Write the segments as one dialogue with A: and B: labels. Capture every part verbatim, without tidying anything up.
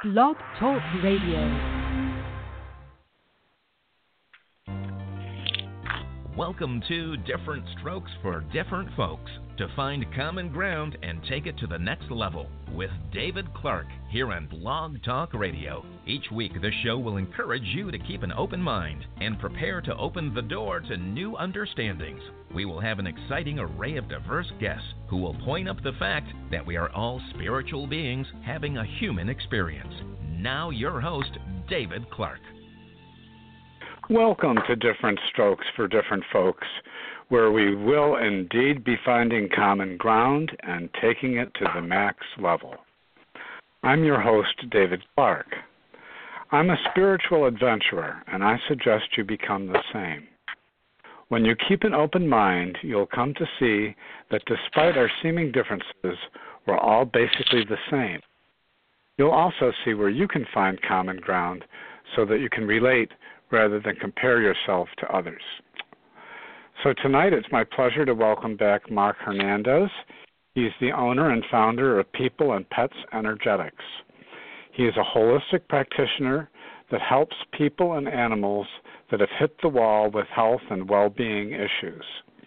A: Blog Talk Radio.
B: Welcome to Different Strokes for Different Folks, to find common ground and take it to the next level with David Clark here on Blog Talk Radio. Each week, the show will encourage you to keep an open mind and prepare to open the door to new understandings. We will have an exciting array of diverse guests who will point up the fact that we are all spiritual beings having a human experience. Now, your host, David Clark.
C: Welcome to Different Strokes for Different Folks, where we will indeed be finding common ground and taking it to the max level. I'm your host, David Clark. I'm a spiritual adventurer, and I suggest you become the same. When you keep an open mind, you'll come to see that despite our seeming differences, we're all basically the same. You'll also see where you can find common ground so that you can relate rather than compare yourself to others. So tonight it's my pleasure to welcome back Mark Hernandez. He's the owner and founder of People and Pets Energetics. He is a holistic practitioner that helps people and animals that have hit the wall with health and well-being issues.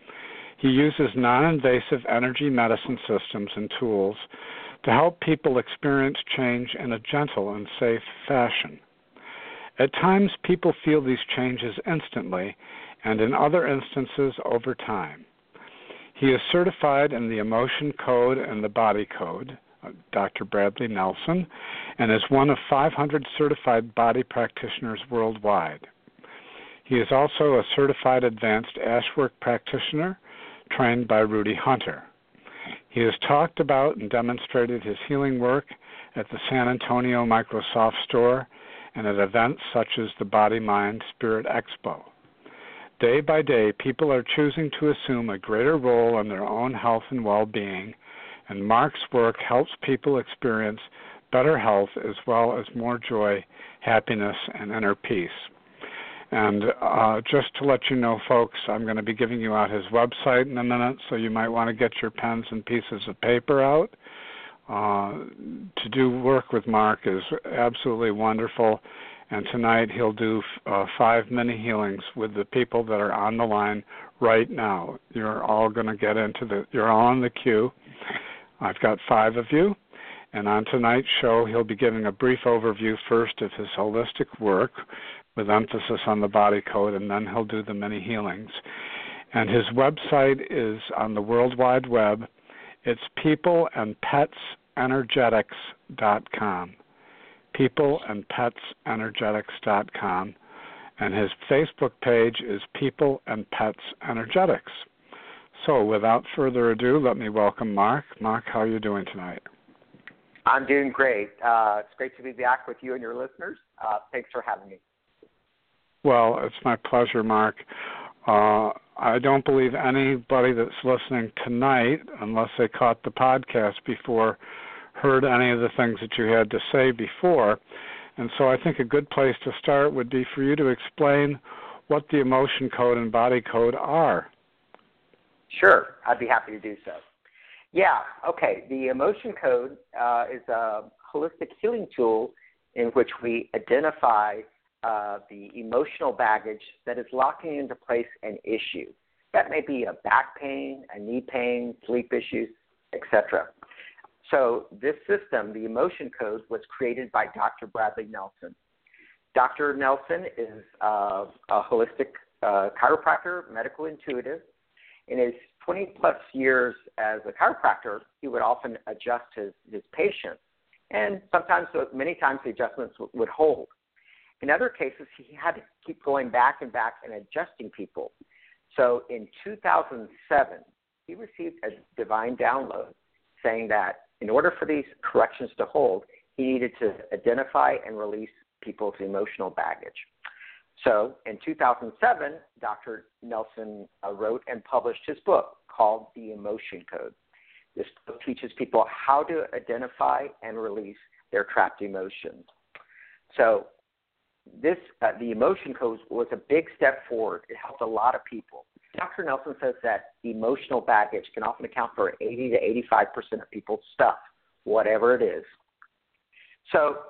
C: He uses non-invasive energy medicine systems and tools to help people experience change in a gentle and safe fashion. At times, people feel these changes instantly, and in other instances, over time. He is certified in the Emotion Code and the Body Code, Doctor Bradley Nelson, and is one of five hundred certified body practitioners worldwide. He is also a certified advanced ashwork practitioner trained by Rudy Hunter. He has talked about and demonstrated his healing work at the San Antonio Microsoft Store and at events such as the Body Mind Spirit Expo. Day by day, people are choosing to assume a greater role in their own health and well-being, and Mark's work helps people experience better health as well as more joy, happiness, and inner peace. And uh, just to let you know, folks, I'm going to be giving you out his website in a minute, so you might want to get your pens and pieces of paper out. Uh, to do work with Mark is absolutely wonderful, and tonight he'll do uh, five mini healings with the people that are on the line right now. You're all going to get into the, you're all on the queue. I've got five of you, and on tonight's show he'll be giving a brief overview first of his holistic work with emphasis on the body code, and then he'll do the mini healings. And his website is on the World Wide Web. It's people and pets energetics dot com. people and pets energetics dot com. And his Facebook page is People and Pets Energetics. So without further ado, let me welcome Mark. Mark, how are you doing tonight?
D: I'm doing great. Uh, it's great to be back with you and your listeners. Uh, thanks for having me.
C: Well, it's my pleasure, Mark. Uh, I don't believe anybody that's listening tonight, unless they caught the podcast before, heard any of the things that you had to say before. And so I think a good place to start would be for you to explain what the Emotion Code and Body Code are.
D: Sure, I'd be happy to do so. Yeah, okay. The Emotion Code uh, is a holistic healing tool in which we identify Uh, the emotional baggage that is locking into place an issue. That may be a back pain, a knee pain, sleep issues, et cetera. So this system, the Emotion Code, was created by Doctor Bradley Nelson. Doctor Nelson is uh, a holistic uh, chiropractor, medical intuitive. In his twenty-plus years as a chiropractor, he would often adjust his, his patients, and sometimes, many times, the adjustments w- would hold. In other cases, he had to keep going back and back and adjusting people. So in two thousand seven, he received a divine download saying that in order for these corrections to hold, he needed to identify and release people's emotional baggage. So in two thousand seven, Doctor Nelson uh, wrote and published his book called The Emotion Code. This book teaches people how to identify and release their trapped emotions. So This, uh, the Emotion Code was a big step forward. It helped a lot of people. Doctor Nelson says that emotional baggage can often account for eighty to eighty-five percent of people's stuff, whatever it is. So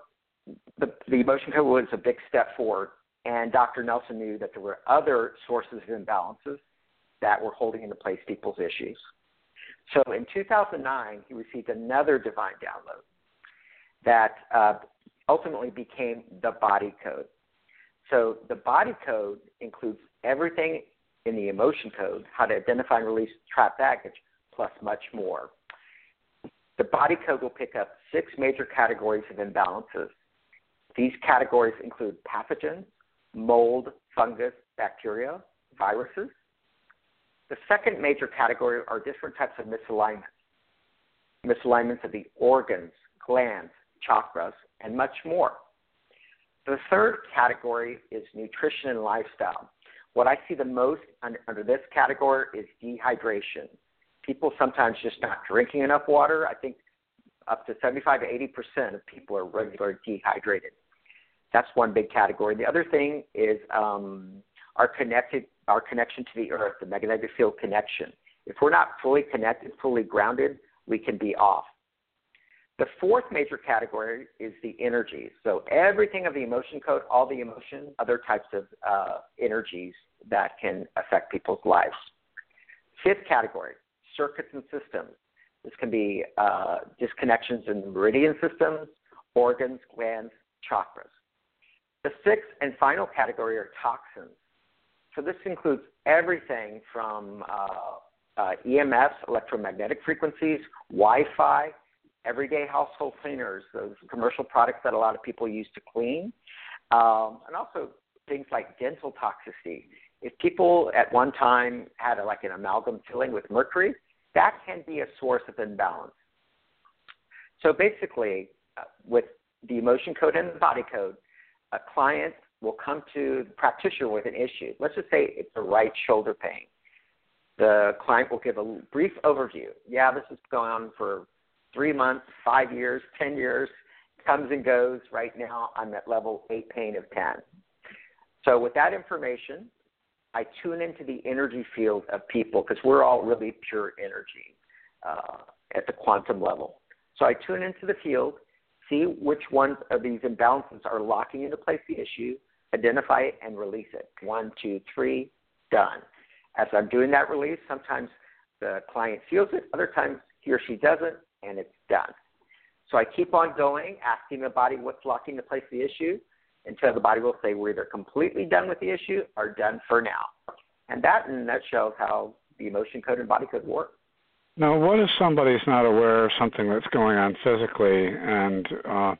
D: the, the emotion code was a big step forward, and Doctor Nelson knew that there were other sources of imbalances that were holding into place people's issues. So in two thousand nine, he received another divine download that uh, ultimately became the body code. So the body code includes everything in the emotion code, how to identify and release trapped baggage, plus much more. The body code will pick up six major categories of imbalances. These categories include pathogens, mold, fungus, bacteria, viruses. The second major category are different types of misalignments. Misalignments of the organs, glands, chakras, and much more. The third category is nutrition and lifestyle. What I see the most under, under this category is dehydration. People sometimes just not drinking enough water. I think up to seventy-five to eighty percent of people are regularly dehydrated. That's one big category. The other thing is um, our connected, our connection to the earth, the magnetic field connection. If we're not fully connected, fully grounded, we can be off. The fourth major category is the energies. So everything of the emotion code, all the emotion, other types of uh, energies that can affect people's lives. Fifth category, circuits and systems. This can be uh, disconnections in the meridian systems, organs, glands, chakras. The sixth and final category are toxins. So this includes everything from uh, uh, E M Fs, electromagnetic frequencies, Wi-Fi, everyday household cleaners, those commercial products that a lot of people use to clean, um, and also things like dental toxicity. If people at one time had a, like an amalgam filling with mercury, that can be a source of imbalance. So basically, uh, with the emotion code and the body code, a client will come to the practitioner with an issue. Let's just say it's a right shoulder pain. The client will give a brief overview. Yeah, this is going on for three months, five years, ten years, comes and goes. Right now, I'm at level eight pain of ten. So with that information, I tune into the energy field of people because we're all really pure energy uh, at the quantum level. So I tune into the field, see which ones of these imbalances are locking into place the issue, identify it, and release it. One, two, three, done. As I'm doing that release, sometimes the client feels it, other times he or she doesn't, and it's done. So I keep on going, asking the body what's locking into place the issue, until the body will say we're either completely done with the issue or done for now. And that in a nutshell is how the emotion code and body code work.
C: Now, what if somebody's not aware of something that's going on physically, and uh,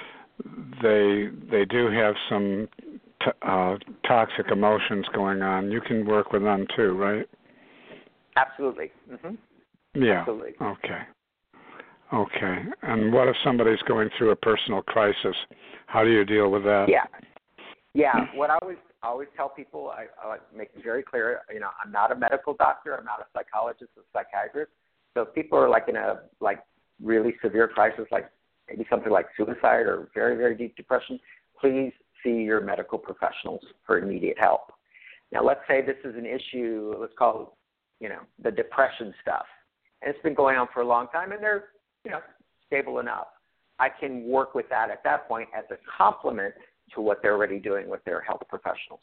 C: they they do have some t- uh, toxic emotions going on? You can work with them too, right?
D: Absolutely. Mm-hmm.
C: Yeah.
D: Absolutely.
C: Okay. Okay. And what if somebody's going through a personal crisis? How do you deal with that?
D: Yeah. Yeah. What I always I always tell people, I, I make it very clear, you know, I'm not a medical doctor. I'm not a psychologist or psychiatrist. So if people are like in a like really severe crisis, like maybe something like suicide or very, very deep depression, please see your medical professionals for immediate help. Now, let's say this is an issue, let's call it, you know, the depression stuff. And it's been going on for a long time, and they're, you know, stable enough. I can work with that at that point as a complement to what they're already doing with their health professionals.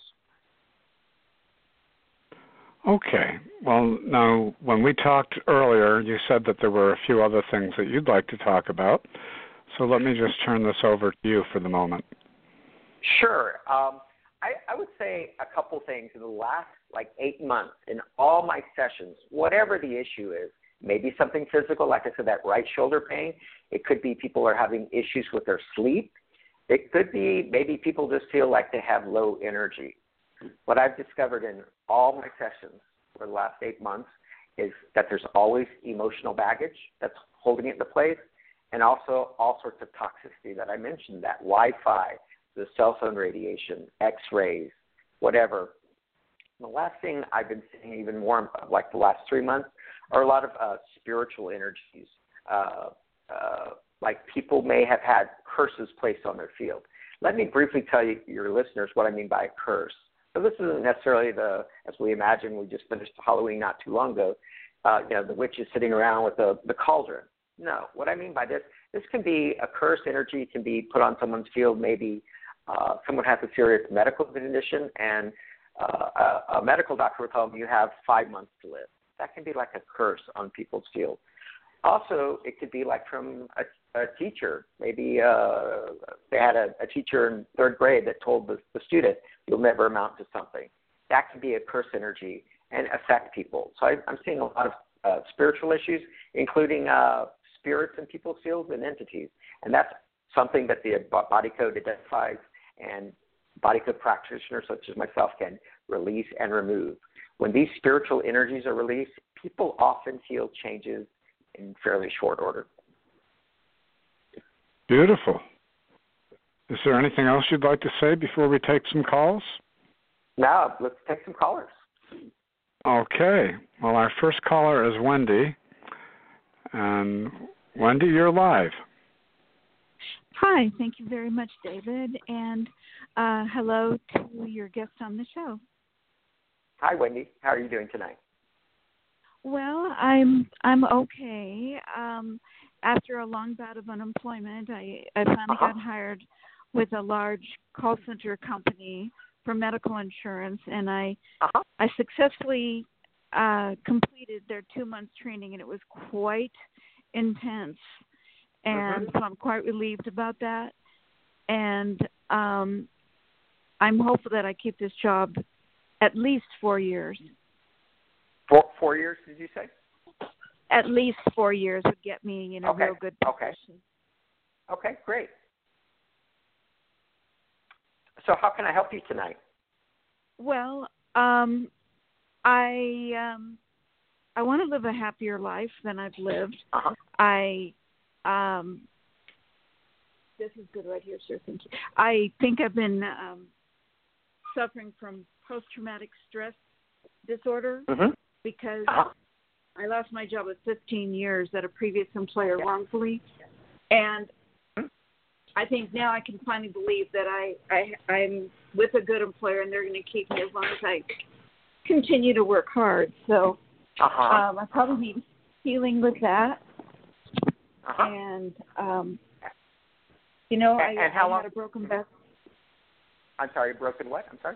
C: Okay. Well, now, when we talked earlier, you said that there were a few other things that you'd like to talk about. So let me just turn this over to you for the moment.
D: Sure. Um, I, I would say a couple things in the last, like, eight months in all my sessions, whatever the issue is, maybe something physical, like I said, that right shoulder pain. It could be people are having issues with their sleep. It could be maybe people just feel like they have low energy. What I've discovered in all my sessions for the last eight months is that there's always emotional baggage that's holding it into place, and also all sorts of toxicity that I mentioned, that Wi-Fi, the cell phone radiation, X-rays, whatever. And the last thing I've been seeing even more, like the last three months, are a lot of uh, spiritual energies. Uh, uh, like people may have had curses placed on their field. Let me briefly tell you, your listeners, what I mean by a curse. So this isn't necessarily the, as we imagine, we just finished Halloween not too long ago, uh, you know, the witch is sitting around with the, the cauldron. No, what I mean by this, This can be a curse energy, can be put on someone's field. Maybe uh, someone has a serious medical condition, and uh, a, a medical doctor will tell them you have five months to live. That can be like a curse on people's field. Also, it could be like from a, a teacher. Maybe uh, they had a, a teacher in third grade that told the, the student, you'll never amount to something. That can be a curse energy and affect people. So I, I'm seeing a lot of uh, spiritual issues, including uh, spirits in people's fields and entities. And that's something that the body code identifies, and body code practitioners such as myself can release and remove. When these spiritual energies are released, people often feel changes in fairly short order.
C: Beautiful. Is there anything else you'd like to say before we take some calls?
D: Now, let's take some callers.
C: Okay. Well, our first caller is Wendy. And Wendy, you're live.
E: Hi. Thank you very much, David. And uh, hello to your guest on the show.
D: Hi, Wendy. How are you doing tonight?
E: Well, I'm I'm okay. Um, after a long bout of unemployment, I, I finally uh-huh. got hired with a large call center company for medical insurance, and I uh-huh. I successfully uh, completed their two months training, and it was quite intense, and mm-hmm. so I'm quite relieved about that. And um, I'm hopeful that I keep this job at least four years.
D: Four, four years, did you say?
E: At least four years would get me in a
D: okay.
E: real good position.
D: Okay. Okay, great. So how can I help you tonight?
E: Well, um, I um, I want to live a happier life than I've lived.
D: Uh-huh.
E: I um, this is good right here, sir. Thank you. I think I've been um, suffering from post-traumatic stress disorder.
D: Mm-hmm.
E: Because
D: uh-huh.
E: I lost my job at fifteen years at a previous employer yeah. wrongfully, and mm-hmm. I think now I can finally believe that I, I I'm with a good employer and they're going to keep me as long as I continue to work hard. So
D: uh-huh.
E: um, I probably need healing with that,
D: uh-huh.
E: and um, you know
D: and,
E: I,
D: and how
E: I
D: long?
E: had a broken back.
D: I'm sorry, broken what? I'm sorry.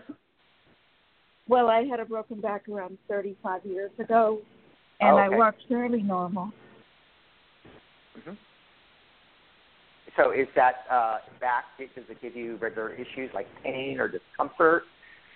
E: Well, I had a broken back around thirty-five years ago, and
D: oh, okay.
E: I walked fairly normal.
D: Mm-hmm. So is that uh, back, does it give you regular issues like pain or discomfort?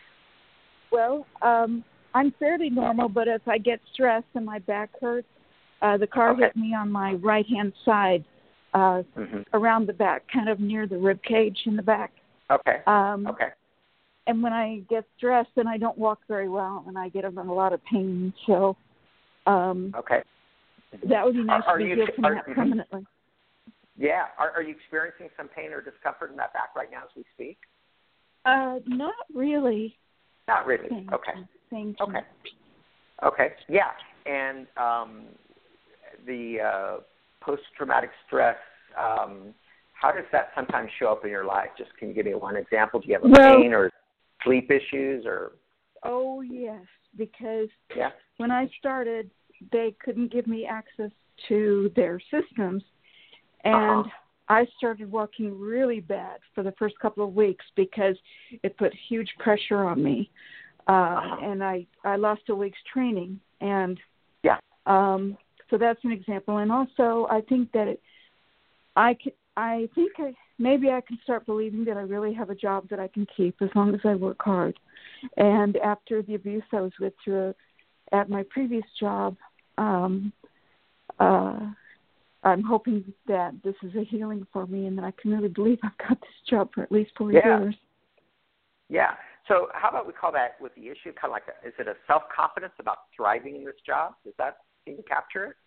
E: Well, um, I'm fairly normal, but if I get stressed and my back hurts, uh, the car
D: okay.
E: hit me on my right-hand side uh,
D: mm-hmm.
E: around the back, kind of near the rib cage in the back.
D: Okay,
E: um,
D: okay.
E: And when I get stressed, then I don't walk very well, and I get in a lot of pain. So, um,
D: okay,
E: that would be nice
D: are, are
E: to be
D: you,
E: healed from
D: are,
E: that permanently.
D: Yeah, are, are you experiencing some pain or discomfort in that back right now as we speak?
E: Uh, not really.
D: Not really.
E: Thank
D: okay.
E: You. Thank
D: okay.
E: You.
D: Okay. Yeah, and um, the uh, post-traumatic stress. Um, how does that sometimes show up in your life? Just can you give me one example? Do you have a
E: well,
D: pain or sleep issues or?
E: Oh, yes, because
D: yeah.
E: when I started, they couldn't give me access to their systems, and
D: uh-huh.
E: I started walking really bad for the first couple of weeks because it put huge pressure on me, uh, uh-huh. and I, I lost a week's training, and
D: yeah.
E: um, so that's an example. And also, I think that it, I can, I think I, maybe I can start believing that I really have a job that I can keep as long as I work hard. And after the abuse I was with through a, at my previous job, um, uh, I'm hoping that this is a healing for me and that I can really believe I've got this job for at least four
D: yeah.
E: years.
D: Yeah. So how about we call that with the issue kind of like, a, is it a self-confidence about thriving in this job? Does that seem to capture it?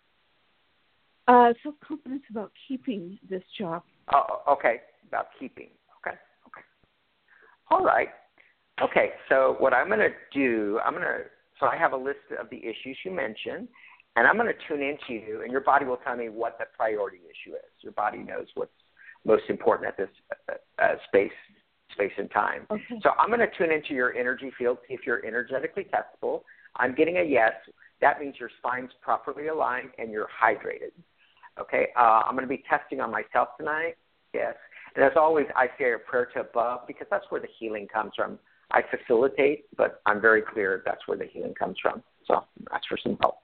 E: Uh, self-confidence about keeping this job.
D: Oh, okay. About keeping. Okay. Okay. All right. Okay. So what I'm going to do, I'm going to, so I have a list of the issues you mentioned, and I'm going to tune into you, and your body will tell me what the priority issue is. Your body knows what's most important at this uh, uh, space, space and time.
E: Okay.
D: So I'm going to tune into your energy field, see if you're energetically testable. I'm getting a yes. That means your spine's properly aligned and you're hydrated. Okay, uh, I'm going to be testing on myself tonight. Yes. And as always, I say a prayer to above because that's where the healing comes from. I facilitate, but I'm very clear that's where the healing comes from. So that's for some help.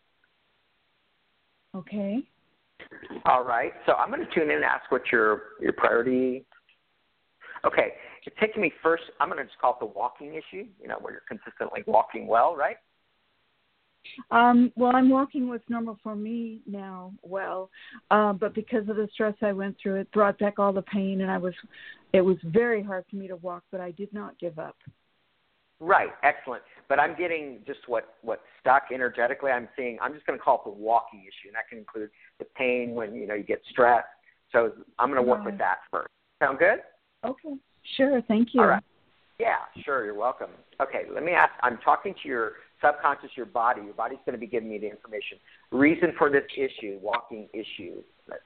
E: Okay.
D: All right. So I'm going to tune in and ask what your, your priority. Okay. It's taking me first. I'm going to just call it the walking issue, you know, where you're consistently walking well, right?
E: Um, well, I'm walking what's normal for me now well, uh, but because of the stress I went through, it brought back all the pain, and I was, it was very hard for me to walk, but I did not give up.
D: Right, excellent. But I'm getting just what, what stuck energetically. I'm seeing, I'm just going to call it the walking issue, and that can include the pain when, you know, you get stressed. So I'm going to work
E: Right.
D: with that first. Sound good?
E: Okay, sure, thank you.
D: All right. Yeah, sure, you're welcome. Okay, let me ask, I'm talking to your subconscious, your body. Your body's going to be giving me the information. Reason for this issue, walking issue,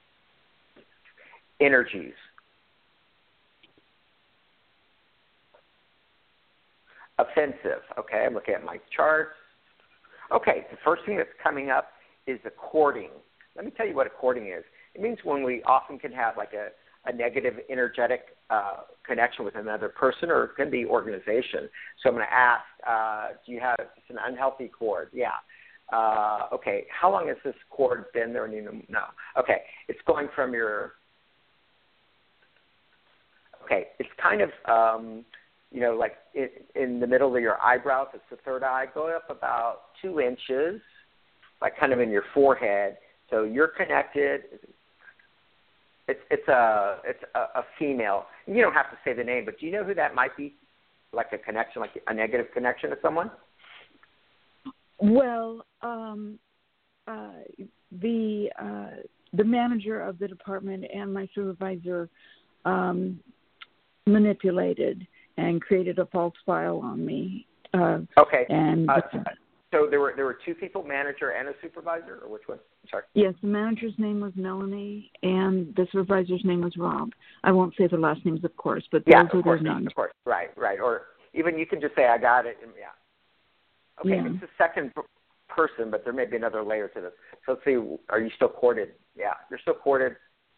D: energies. Offensive. Okay, I'm looking at my chart. Okay, the first thing that's coming up is the courting. Let me tell you what a courting is. It means when we often can have like a, a negative energetic uh, connection with another person, or it can be organization. So I'm going to ask, uh, do you have it's an unhealthy cord? Yeah. Uh, okay, how long has this cord been there? No. Okay, it's going from your, okay, it's kind of, um, you know, like in, in the middle of your eyebrows, it's the third eye, go up about two inches, like kind of in your forehead. So you're connected. It's it's a it's a, a female. You don't have to say the name, but do you know who that might be? Like a connection, like a negative connection to someone?
E: Well, um, uh, the uh, the manager of the department and my supervisor um, manipulated and created a false file on me. Uh,
D: okay.
E: And
D: uh, so there were there were two people, manager and a supervisor, or which one? I'm sorry.
E: Yes, the manager's name was Melanie, and the supervisor's name was Rob. I won't say the last names, of course, but those
D: yeah,
E: are
D: of course,
E: their names.
D: Of course, right, right. Or even you can just say, I got it. And, yeah. Okay,
E: Yeah.
D: it's the second p- person, but there may be another layer to this. So let's see, are you still courted? Yeah, you're still courted.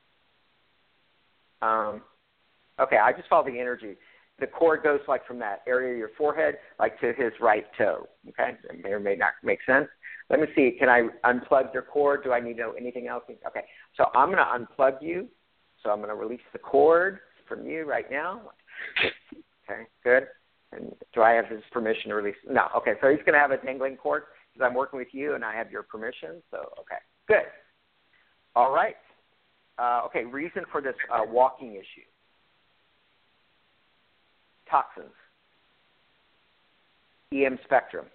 D: Um, okay, I just follow the energy. The cord goes like from that area of your forehead, like to his right toe. Okay, it may or may not make sense. Let me see. Can I unplug your cord? Do I need to know anything else? Okay, so I'm going to unplug you. So I'm going to release the cord from you right now. Okay, good. And do I have his permission to release? No. Okay, so he's going to have a dangling cord because I'm working with you and I have your permission. So, okay, good. All right. Uh, okay, reason for this uh, walking issue. Toxins. E M spectrum.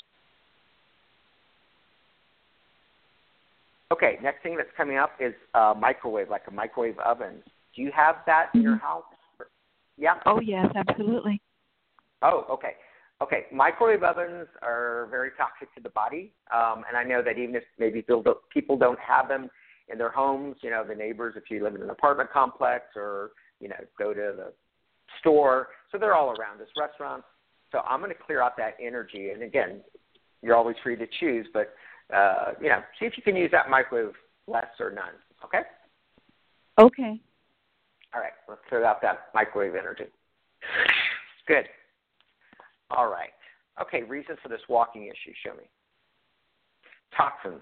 D: Okay, next thing that's coming up is uh, microwave, like a microwave oven. Do you have that in your house? Yeah?
E: Oh, yes, absolutely.
D: Oh, okay. Okay, microwave ovens are very toxic to the body, um, and I know that even if maybe people don't, people don't have them in their homes, you know, the neighbors, if you live in an apartment complex or, you know, go to the store, so they're all around us, restaurants. So I'm going to clear out that energy, and again, you're always free to choose, but, uh, you know, see if you can use that microwave less or none, okay?
E: Okay.
D: All right, let's clear out that microwave energy. Good. All right. Okay, reason for this walking issue, show me. Toxins,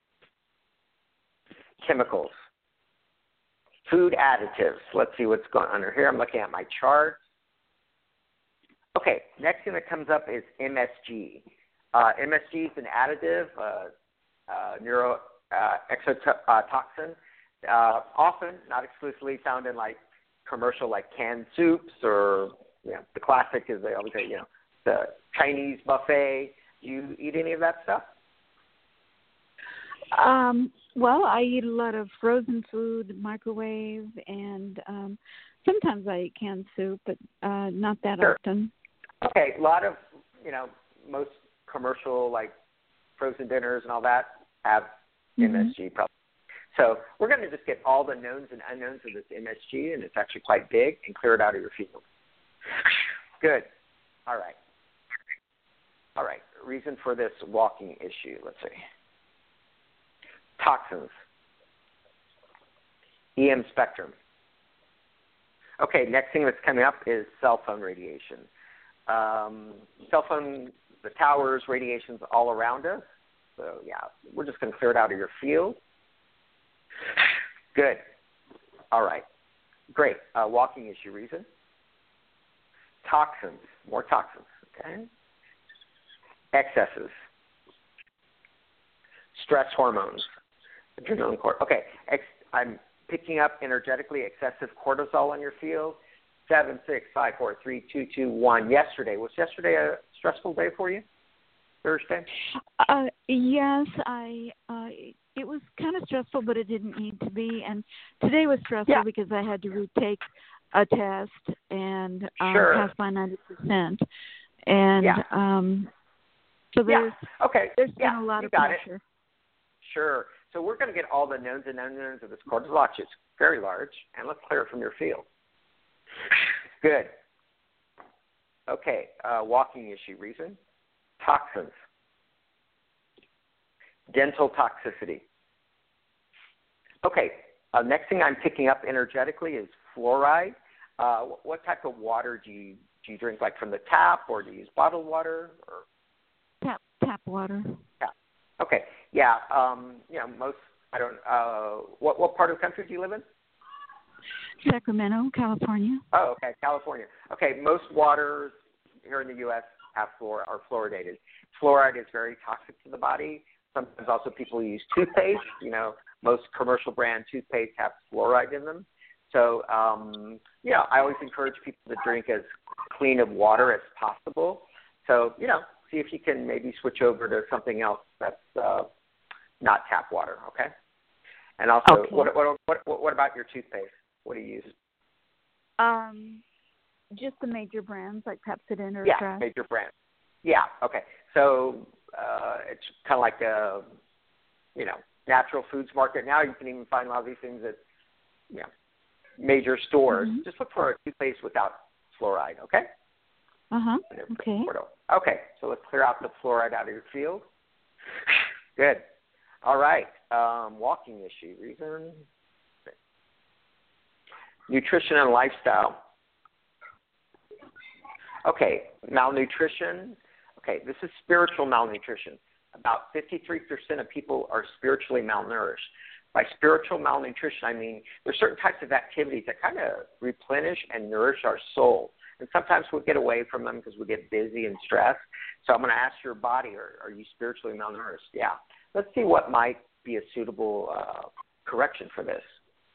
D: chemicals, food additives. Let's see what's going on under here. I'm looking at my chart. Okay, next thing that comes up is M S G. Uh, M S G is an additive, uh, uh, neuro uh, exotoxin, uh, often, not exclusively, found in like commercial, like canned soups, or you know, the classic is they always say, you know, the Chinese buffet. Do you eat any of that stuff?
E: Um, well, I eat a lot of frozen food, microwave, and um, sometimes I eat canned soup, but uh, not that
D: Sure.
E: often.
D: Okay, a lot of, you know, most commercial, like, frozen dinners and all that have
E: Mm-hmm.
D: M S G probably. So we're going to just get all the knowns and unknowns of this M S G, and it's actually quite big, and clear it out of your field. Good. All right. All right. Reason for this walking issue, let's see. Toxins. E M spectrum. Okay, next thing that's coming up is cell phone radiation. Um, cell phone, the towers, radiation's all around us. So, yeah, we're just going to clear it out of your field. Good. All right. Great. Uh, walking issue reason. Toxins. More toxins. Okay. Excesses. Stress hormones. Adrenaline cortisol. Okay. Ex- I'm picking up energetically excessive cortisol on your field. Seven, six, five, four, three, two, two, one. Yesterday. Was yesterday a stressful day for you? Thursday?
E: Uh, yes, I. Uh, it was kind of stressful, but it didn't need to be. And today was stressful
D: yeah.
E: because I had to retake a test and um,
D: sure.
E: pass by ninety percent. And
D: yeah.
E: um, so there's
D: yeah. okay.
E: there's
D: yeah.
E: been a lot
D: you
E: of
D: got
E: pressure.
D: It. Sure. So we're going to get all the knowns and unknowns of this cortisol. It's very large, and let's clear it from your field. Good. Okay. Uh, walking issue reason. Toxins. Dental toxicity. Okay, uh, next thing I'm picking up energetically is fluoride. Uh, what, what type of water do you do you drink, like from the tap, or do you use bottled water? Or
E: tap tap water.
D: Tap. Okay, yeah. Um, you know, most I don't. Uh, what what part of the country do you live in?
E: Sacramento, California.
D: Oh, okay, California. Okay, most waters here in the U S have fluor are fluoridated. Fluoride is very toxic to the body. Sometimes also people use toothpaste. You know, most commercial brand toothpaste have fluoride in them. So, um, you know, I always encourage people to drink as clean of water as possible. So, you know, see if you can maybe switch over to something else that's uh, not tap water, okay? And also,
E: okay.
D: what, what, what, what about your toothpaste? What do you use?
E: Um, just the major brands like Pepsodent or
D: Yeah,
E: Crest.
D: major brands. Yeah, okay. So uh, it's kind of like a, you know, natural foods market. Now you can even find a lot of these things at, you know, major stores.
E: Mm-hmm.
D: Just look for a toothpaste without fluoride, okay?
E: Uh-huh, okay.
D: Okay, so let's clear out the fluoride out of your field. Good. All right, um, walking issue, reason. Nutrition and lifestyle. Okay, malnutrition. Okay, this is spiritual malnutrition. About fifty-three percent of people are spiritually malnourished. By spiritual malnutrition, I mean there's certain types of activities that kind of replenish and nourish our soul. And sometimes we get away from them because we get busy and stressed. So I'm going to ask your body, are, are you spiritually malnourished? Yeah. Let's see what might be a suitable uh, correction for this.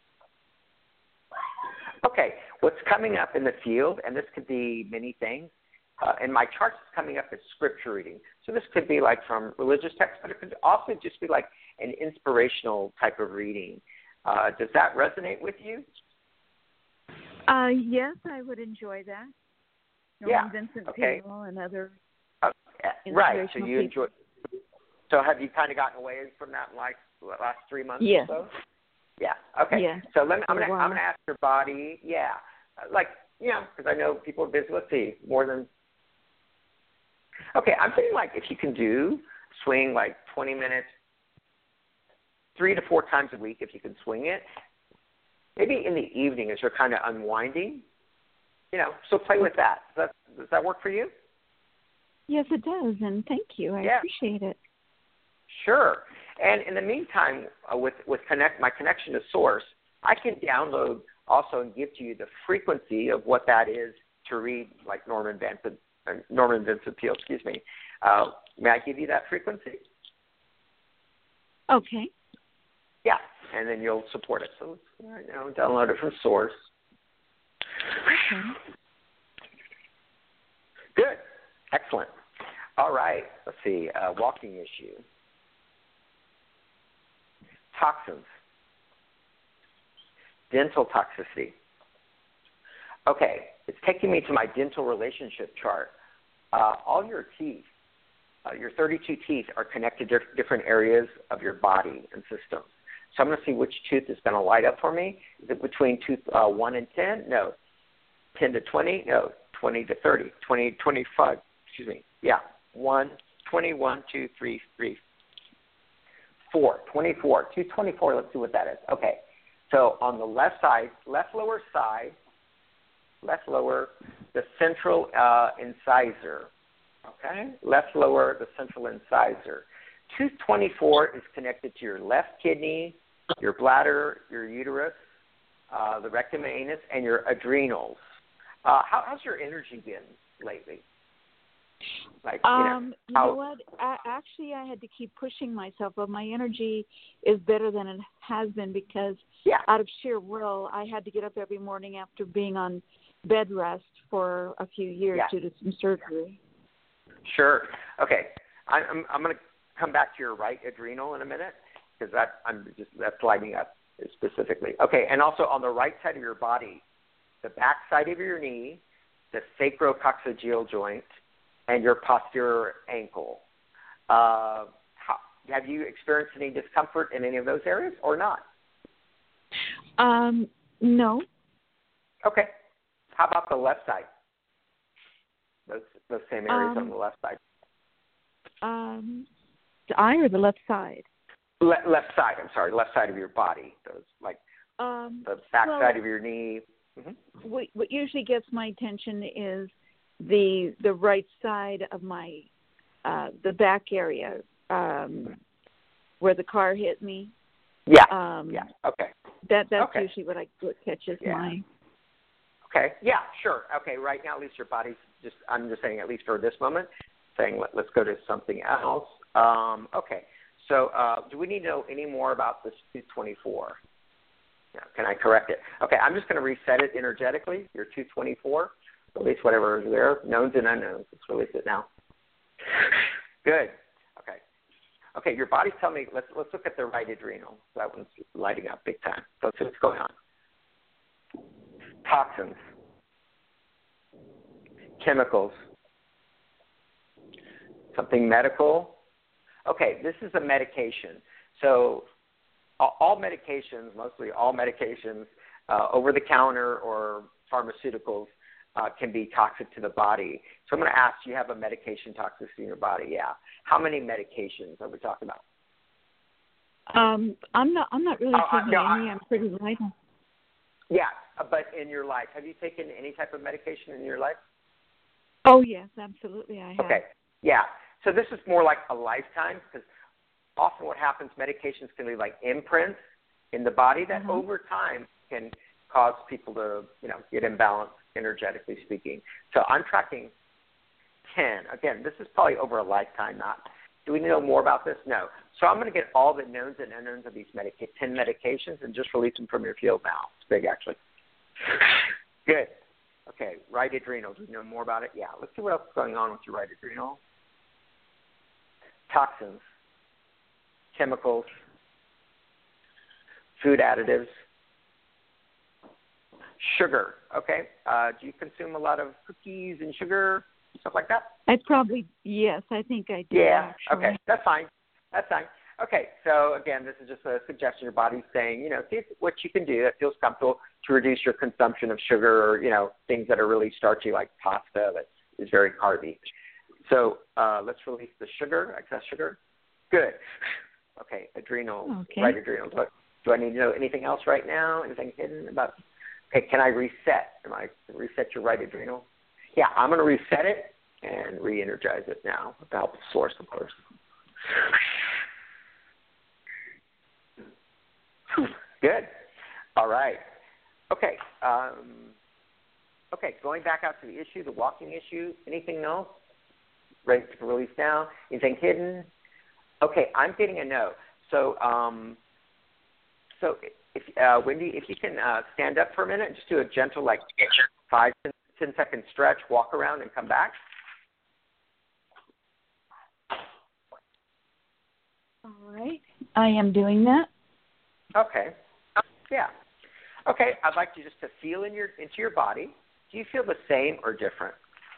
D: Okay, what's coming up in the field, and this could be many things, uh, and my charts is coming up as scripture reading. So this could be like from religious texts, but it could also just be like an inspirational type of reading. Uh, does that resonate with you?
E: Uh, yes, I would enjoy that. Norman
D: yeah.
E: Vincent
D: okay.
E: Peale and other
D: uh, right. So you
E: people.
D: enjoy. So have you kind of gotten away from that in like the last three months
E: yes.
D: or so? Yeah. Okay.
E: Yeah.
D: So let me, I'm going
E: wow.
D: I'm to ask your body. Yeah. Like, you know, because I know people are busy. Let's see, more than. Okay, I'm thinking like if you can do swing like twenty minutes, three to four times a week, if you can swing it. Maybe in the evening as you're kind of unwinding. You know, so play with that. Does that, does that work for you?
E: Yes, it does, and thank you. I
D: yeah.
E: appreciate it.
D: Sure. And in the meantime, uh, with, with connect my connection to Source, I can download also and give to you the frequency of what that is to read, like Norman Vincent, uh, Norman Vincent Peale, excuse me. Uh, may I give you that frequency?
E: Okay.
D: Yeah, and then you'll support it. So let's you know, download it from Source.
E: Okay.
D: Good. Excellent. All right. Let's see. Uh, walking issue. Toxins. Dental toxicity. Okay. It's taking me to my dental relationship chart. Uh, all your teeth, uh, your thirty-two teeth are connected to different areas of your body and system. So I'm going to see which tooth is going to light up for me. Is it between tooth uh, one and ten? No. ten to twenty? No. twenty to thirty. twenty to twenty-five. Excuse me. Yeah. one, twenty, one, two, three, three, four. twenty-four. two twenty-four. Let's see what that is. Okay. So on the left side, left lower side, left lower, the central uh, incisor. Okay? Left lower, the central incisor. two twenty-four is connected to your left kidney, your bladder, your uterus, uh, the rectum and anus, and your adrenals. Uh, how, how's your energy been lately? Like, you know,
E: um, you
D: how,
E: know what? I, actually, I had to keep pushing myself, but my energy is better than it has been because
D: yeah.
E: out of sheer will, I had to get up every morning after being on bed rest for a few years
D: yeah.
E: due to some surgery.
D: Sure. Okay. I, I'm I'm going to come back to your right adrenal in a minute because that I'm just that's lighting up specifically. Okay, and also on the right side of your body, the back side of your knee, the sacrococcygeal joint, and your posterior ankle. Uh, how, have you experienced any discomfort in any of those areas or not?
E: Um, no.
D: Okay. How about the left side? Those those same areas
E: um,
D: on the left side.
E: Um, the eye or the left side?
D: Le- left side. I'm sorry, left side of your body. Those like
E: um,
D: the back
E: well,
D: side of your knee. Mm-hmm.
E: What, what usually gets my attention is the the right side of my uh, the back area um, where the car hit me.
D: Yeah.
E: Um,
D: yeah. Okay.
E: That that's
D: okay.
E: usually what I what catches
D: yeah.
E: my.
D: Okay. Yeah. Sure. Okay. Right now, at least your body's just. I'm just saying, at least for this moment, saying let, let's go to something else. Um, okay. So, uh, do we need to know any more about this two twenty-four? Yeah, can I correct it? Okay, I'm just going to reset it energetically. Your two twenty-four, release whatever is there, knowns and unknowns. Let's release it now. Good. Okay. Okay, your body's telling me, let's let's look at the right adrenal. That one's lighting up big time. So let's see what's going on. Toxins, chemicals, something medical. Okay, this is a medication. So all medications, mostly all medications, uh, over-the-counter or pharmaceuticals, uh, can be toxic to the body. So I'm going to ask, do you have a medication toxicity in your body? Yeah. How many medications are we talking about?
E: Um, I'm not. I'm not really
D: uh,
E: taking
D: no,
E: any.
D: I,
E: I'm pretty light.
D: Yeah, but in your life, have you taken any type of medication in your life?
E: Oh yes, absolutely, I have.
D: Okay. Yeah. So this is more like a lifetime because often what happens, medications can leave like imprints in the body that
E: uh-huh.
D: over time can cause people to, you know, get imbalanced energetically speaking. So I'm tracking ten. Again, this is probably over a lifetime, not. Do we know more about this? No. So I'm going to get all the knowns and unknowns of these medica- ten medications and just release them from your field now. It's big, actually. Good. Okay, right adrenal. Do we know more about it? Yeah. Let's see what else is going on with your right adrenal. Toxins, chemicals, food additives, sugar. Okay. Uh, do you consume a lot of cookies and sugar, stuff like that?
E: I probably, yes, I think I do.
D: Yeah.
E: Actually.
D: Okay. That's fine. That's fine. Okay. So, again, this is just a suggestion. Your body's saying, you know, see what you can do that feels comfortable to reduce your consumption of sugar or, you know, things that are really starchy like pasta that is very carby. So uh, let's release the sugar, excess sugar. Good. Okay, adrenal,
E: okay.
D: right adrenal. Do I, do I need to know anything else right now? Anything hidden about? Okay, can I reset? Am I reset your right adrenal? Yeah, I'm going to reset it and re-energize it now with the help of source, of course. Good. All right. Okay. Um, okay, going back out to the issue, the walking issue. Anything else? Ready to release now? Anything hidden? Okay, I'm getting a no. So, um, so if uh, Wendy, if you can uh, stand up for a minute and just do a gentle, like five, ten, ten second stretch, walk around, and come back.
E: All right, I am doing that.
D: Okay. Yeah. Okay, I'd like you just to feel in your into your body. Do you feel the same or different?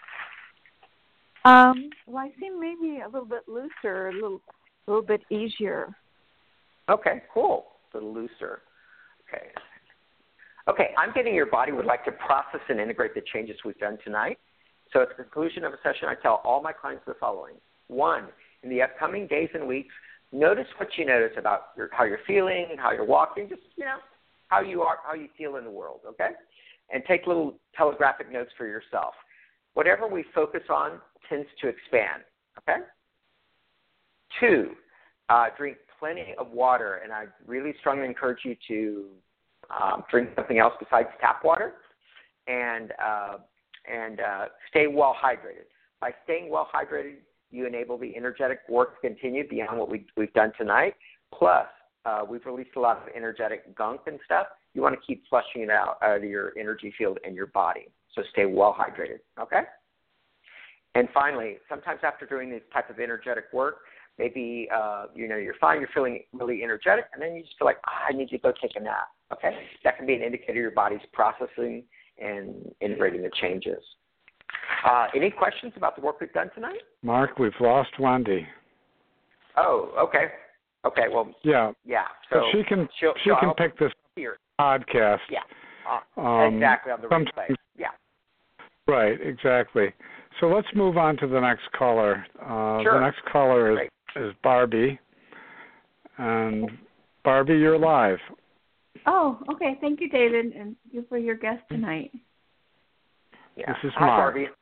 E: Um, well, I seem maybe a little bit looser, a little, a little bit easier.
D: Okay, cool. A little looser. Okay. Okay, I'm getting your body would like to process and integrate the changes we've done tonight. So at the conclusion of a session, I tell all my clients the following. One, in the upcoming days and weeks, notice what you notice about your, how you're feeling, how you're walking. Just, you know, how you are, how you feel in the world, okay? And take little telegraphic notes for yourself. Whatever we focus on tends to expand, okay? Two, uh, drink plenty of water, and I really strongly encourage you to um, drink something else besides tap water, and uh, and uh, stay well hydrated. By staying well hydrated, you enable the energetic work to continue beyond what we, we've done tonight. Plus, uh, we've released a lot of energetic gunk and stuff. You want to keep flushing it out, out of your energy field and your body. So stay well hydrated, okay? And finally, sometimes after doing this type of energetic work, maybe, uh, you know, you're fine, you're feeling really energetic, and then you just feel like, ah, I need to go take a nap, okay? That can be an indicator your body's processing and integrating the changes. Uh, any questions about the work we've done tonight?
C: Mark, we've lost Wendy.
D: Oh, okay. Okay, well,
C: yeah.
D: Yeah. So
C: but she can,
D: she'll,
C: she
D: she'll
C: can pick this
D: here.
C: podcast.
D: Yeah. Uh,
C: um,
D: exactly, on the replay. Yeah.
C: Right, exactly. So let's move on to the next caller. Uh,
D: sure.
C: The next caller is, is Barbie. And Barbie, you're live.
F: Oh, okay. Thank you, David, and thank you for your guest tonight.
D: Yeah.
C: This is
D: Hi,
C: Mark.
D: Barbie.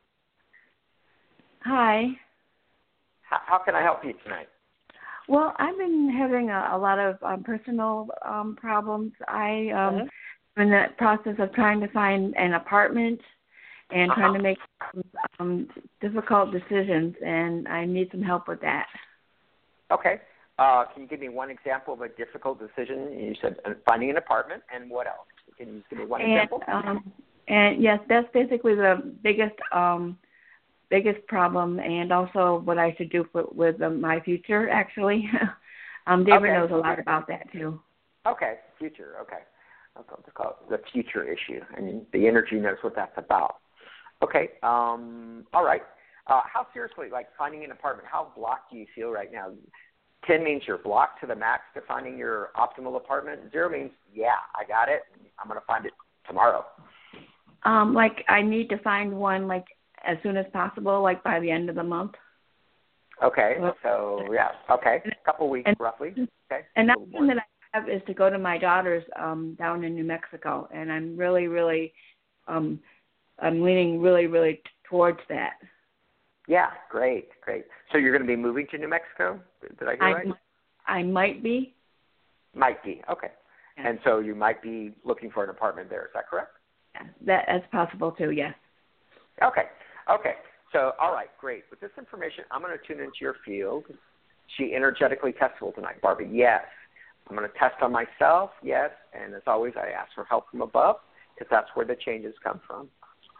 F: Hi.
D: How, how can I help you tonight?
F: Well, I've been having a, a lot of um, personal um, problems. I um,
D: uh-huh.
F: am in the process of trying to find an apartment and
D: uh-huh.
F: trying to make um, difficult decisions, and I need some help with that.
D: Okay. Uh, can you give me one example of a difficult decision? You said uh, finding an apartment, and what else? Can you give me one
F: and,
D: example?
F: Um, and yes, that's basically the biggest um, biggest problem, and also what I should do for, with uh, my future, actually. um, David
D: okay.
F: knows a lot about that, too.
D: Okay, future, okay. I'll call it the future issue, and the energy knows what that's about. Okay, um, all right. Uh, how seriously, like finding an apartment, how blocked do you feel right now? ten means you're blocked to the max to finding your optimal apartment. Zero means, yeah, I got it. I'm going to find it tomorrow.
F: Um, like I need to find one like as soon as possible, like by the end of the month.
D: Okay, so yeah, okay, a couple weeks
F: and,
D: roughly. Okay.
F: And that one that I have is to go to my daughter's um, down in New Mexico, and I'm really, really, um, I'm leaning really, really t- towards that.
D: Yeah, great, great. So you're going to be moving to New Mexico? Did I hear
F: I,
D: right?
F: I might be.
D: Might be, okay.
F: Yeah.
D: And so you might be looking for an apartment there. Is that correct?
F: Yeah, that, that's possible too, yes.
D: Okay, okay. So, all right, great. With this information, I'm going to tune into your field. She energetically testable tonight, Barbie. Yes. I'm going to test on myself. Yes. And as always, I ask for help from above because that's where the changes come from.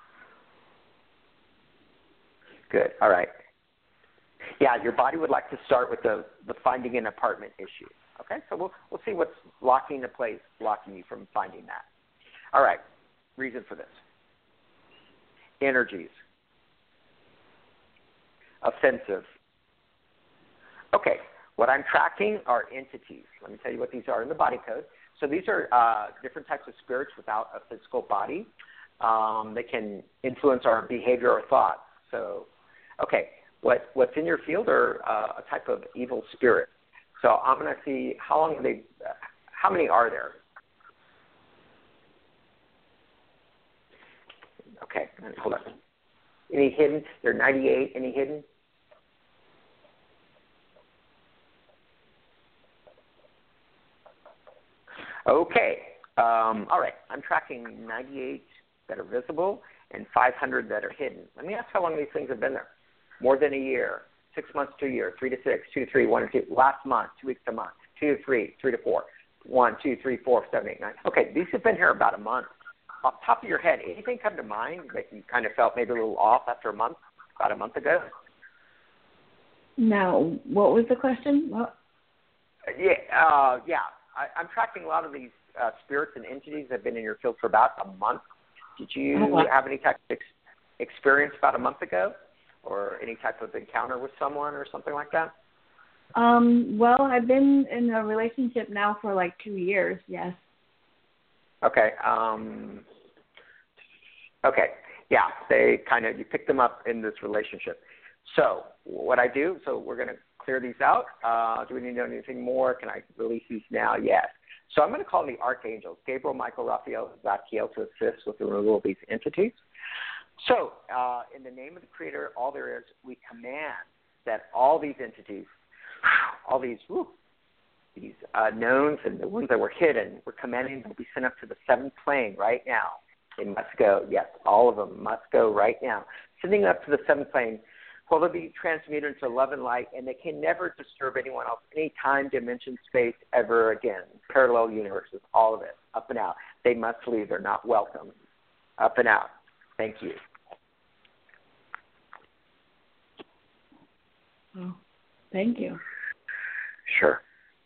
D: Good. All right. Yeah, your body would like to start with the, the finding an apartment issue. Okay, so we'll we'll see what's locking into place, blocking you from finding that. All right. Reason for this. Energies. Offensive. Okay, what I'm tracking are entities. Let me tell you what these are in the body code. So these are uh, different types of spirits without a physical body. Um, they can influence our behavior or thoughts. So, okay, what what's in your field are uh, a type of evil spirit. So I'm going to see how long they, uh, how many are there? Okay, hold on. Any hidden? There are ninety-eight. Any hidden? Okay. Um, all right. I'm tracking ninety-eight that are visible and five hundred that are hidden. Let me ask how long these things have been there. More than a year, six months to a year, three to six, two to three, one to two, last month, two weeks to a month, two to three, three to four, one, two, three, four, seven, eight, nine. Okay, these have been here about a month. Off the top of your head, anything come to mind that you kind of felt maybe a little off after a month, about a month ago?
F: No. What was the question? What?
D: Yeah, uh, yeah. I, I'm tracking a lot of these uh, spirits and entities that have been in your field for about a month. Did you
F: oh, wow.
D: have any type of ex- experience about a month ago, or any type of encounter with someone or something like that?
F: Um, well, I've been in a relationship now for like two years, yes.
D: Okay. Um, okay. Yeah, they kind of, you pick them up in this relationship. So what I do, so we're going to clear these out. Uh, do we need to know anything more? Can I release these now? Yes. So I'm going to call them the archangels, Gabriel, Michael, Raphael, Zadkiel, to assist with the removal of these entities. So uh, in the name of the Creator, all there is, we command that all these entities, all these, whew, these uh, knowns and the ones that were hidden, we're commanding them to be sent up to the seventh plane right now. They must go. Yes, all of them must go right now. Sending up to the seventh plane, well, they'll be transmuted into love and light, and they can never disturb anyone else, any time, dimension, space, ever again. Parallel universes, all of it, up and out. They must leave. They're not welcome. Up and out. Thank you.
F: Oh, thank you.
D: Sure.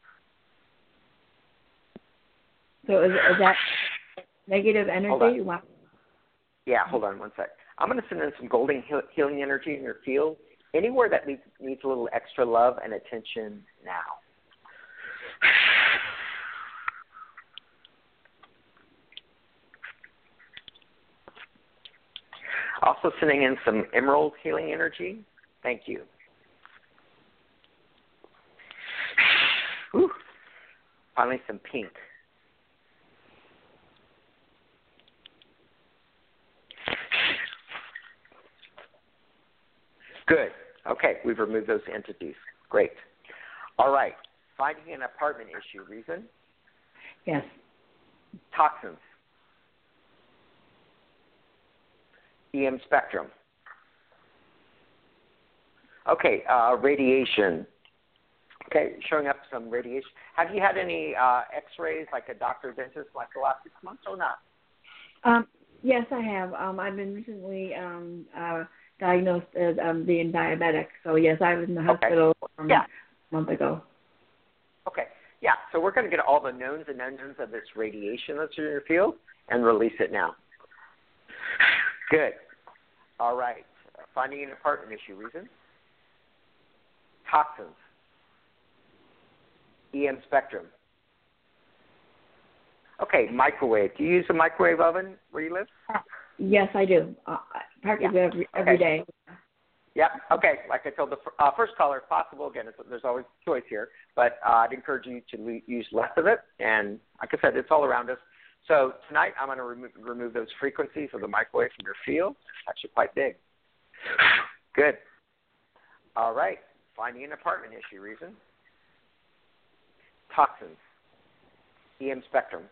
F: So is, is that negative energy? Wow.
D: Yeah, hold on one sec. I'm going to send in some golden heal- healing energy in your field, anywhere that needs, needs a little extra love and attention now. Also sending in some emerald healing energy. Thank you. Whew. Finally, some pink. Good. Okay, we've removed those entities. Great. All right. Finding an apartment issue. Reason?
F: Yes.
D: Toxins. E M spectrum. Okay, uh, radiation. Okay, showing up some radiation. Have you had any uh, X-rays, like a doctor or dentist, like the last six months or not?
F: Um, yes, I have. Um, I've been recently um, uh, diagnosed as um, being diabetic. So, yes, I was in the hospital
D: okay.
F: um,
D: yeah.
F: a month ago.
D: Okay. Yeah, so we're going to get all the knowns and unknowns of this radiation that's in your field and release it now. Good. All right. Finding an apartment issue. Reason? Toxins. E M spectrum. Okay, microwave. Do you use a microwave oven where you live?
F: Yes, I do. Uh, practically
D: yeah.
F: every, every
D: okay.
F: day.
D: Yeah, okay. Like I told the uh, first caller, if possible, again, it's, there's always choice here, but uh, I'd encourage you to le- use less of it. And like I said, it's all around us. So tonight I'm going to remo- remove those frequencies of the microwave from your field. It's actually quite big. Good. All right. Finding an apartment issue. Reason? Toxins. E M spectrum.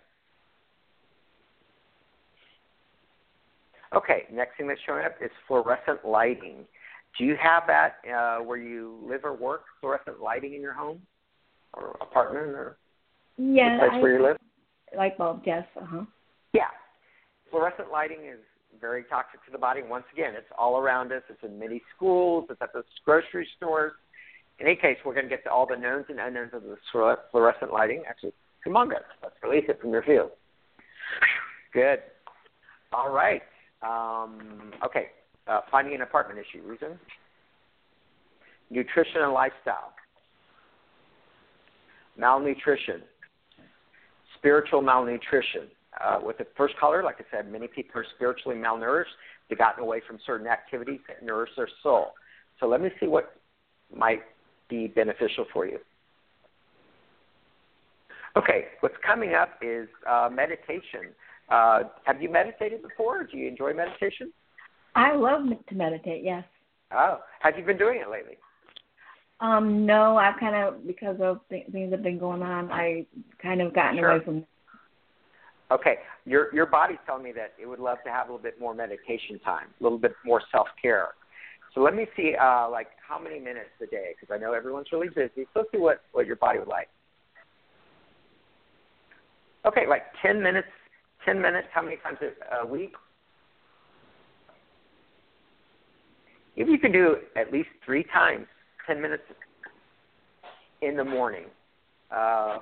D: Okay, next thing that's showing up is fluorescent lighting. Do you have that uh, where you live or work, fluorescent lighting in your home or apartment or
F: yeah,
D: the place
F: I,
D: where you live?
F: Light bulb, yes. Uh-huh.
D: Yeah. Fluorescent lighting is very toxic to the body. Once again, it's all around us. It's in many schools. It's at the grocery stores. In any case, we're going to get to all the knowns and unknowns of the fluorescent lighting. Actually, come on, guys. Let's release it from your field. Good. All right. Um, okay. Uh, finding an apartment issue. Reason? Nutrition and lifestyle. Malnutrition. Spiritual malnutrition. Uh, with the first caller, like I said, many people are spiritually malnourished. They've gotten away from certain activities that nourish their soul. So let me see what might be beneficial for you. Okay, what's coming up is uh, meditation. Uh, have you meditated before? Do you enjoy meditation?
F: I love to meditate, yes.
D: Oh, have you been doing it lately?
F: Um, no, I've kind of, because of th- things that have been going on, I kind of gotten
D: sure.
F: away from it.
D: Okay, your your body's telling me that it would love to have a little bit more meditation time, a little bit more self-care. So let me see, uh, like, how many minutes a day, because I know everyone's really busy. So let's see what, what your body would like. Okay, like ten minutes, ten minutes, how many times a, a week? If you can do at least three times, ten minutes in the morning. Uh,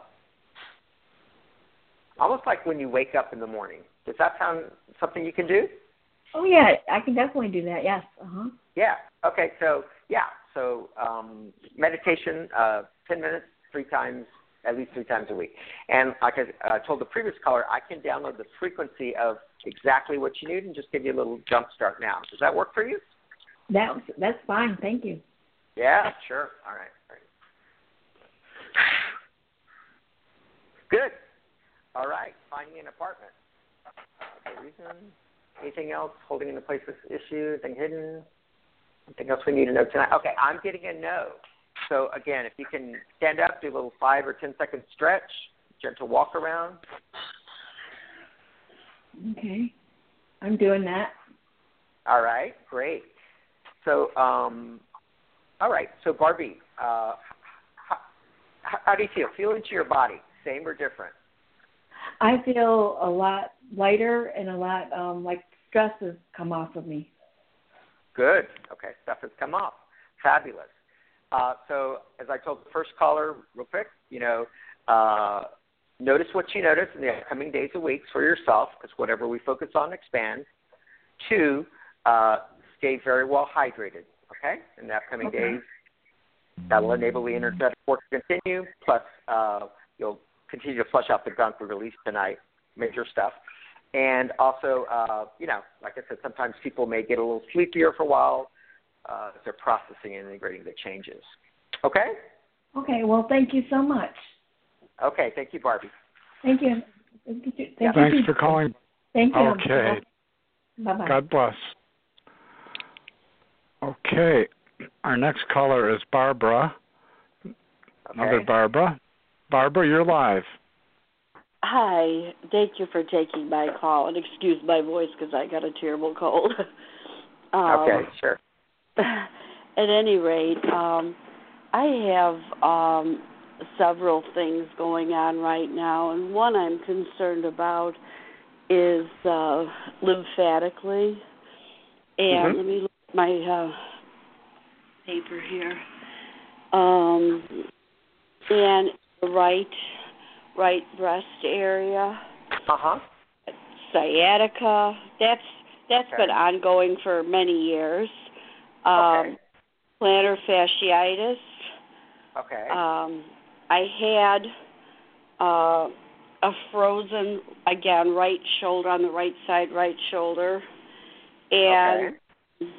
D: almost like when you wake up in the morning. Does that sound something you can do?
F: Oh, yeah, I can definitely do that, yes. Uh-huh.
D: Yeah. Okay, so, yeah. So um, meditation, uh, ten minutes, three times, at least three times a week. And like I uh, told the previous caller, I can download the frequency of exactly what you need and just give you a little jump start now. Does that work for you?
F: That was, that's fine. Thank you.
D: Yeah, sure. All right. All right. Good. All right. Finding an apartment. Okay, reason. Anything else holding into place this issue? Anything hidden? Anything else we need to know tonight? Okay, I'm getting a no. So, again, if you can stand up, do a little five or ten second stretch, gentle walk around.
F: Okay. I'm doing that.
D: All right, great. So, um, all right. So, Barbie, uh, how, how do you feel? Feel into your body. Same or different?
F: I feel a lot lighter and a lot um, like stress has come off of me.
D: Good. Okay, stuff has come off. Fabulous. Uh, so, as I told the first caller real quick, you know, uh, notice what you notice in the upcoming days and weeks for yourself, because whatever we focus on expands. Two, uh, stay very well hydrated, okay, in the upcoming okay. days. That will enable the energetic work to continue, plus uh, you'll continue to flush out the gunk we released tonight, major stuff. And also, uh, you know, like I said, sometimes people may get a little sleepier for a while uh, as they're processing and integrating the changes. Okay?
F: Okay, well, thank you so much.
D: Okay, thank you, Barbie.
F: Thank you. Thank you.
C: Thank yeah. Thanks you. for calling.
F: Thank you.
C: Okay.
F: Bye-bye.
C: God bless. Okay, our next caller is Barbara.
D: Okay.
C: Another Barbara. Barbara, you're live.
G: Hi. Thank you for taking my call, and excuse my voice because I got a terrible cold. um,
D: okay, sure.
G: At any rate, um, I have um, several things going on right now, and one I'm concerned about is uh, lymphatically. And
D: mm-hmm.
G: let me look at my uh, paper here. Um, and the right, right breast area.
D: Uh-huh.
G: Sciatica. That's that's
D: okay.
G: been ongoing for many years. Um,
D: okay.
G: Plantar fasciitis.
D: Okay.
G: Um, I had uh, a frozen, again, right shoulder, on the right side, right shoulder, and
D: okay.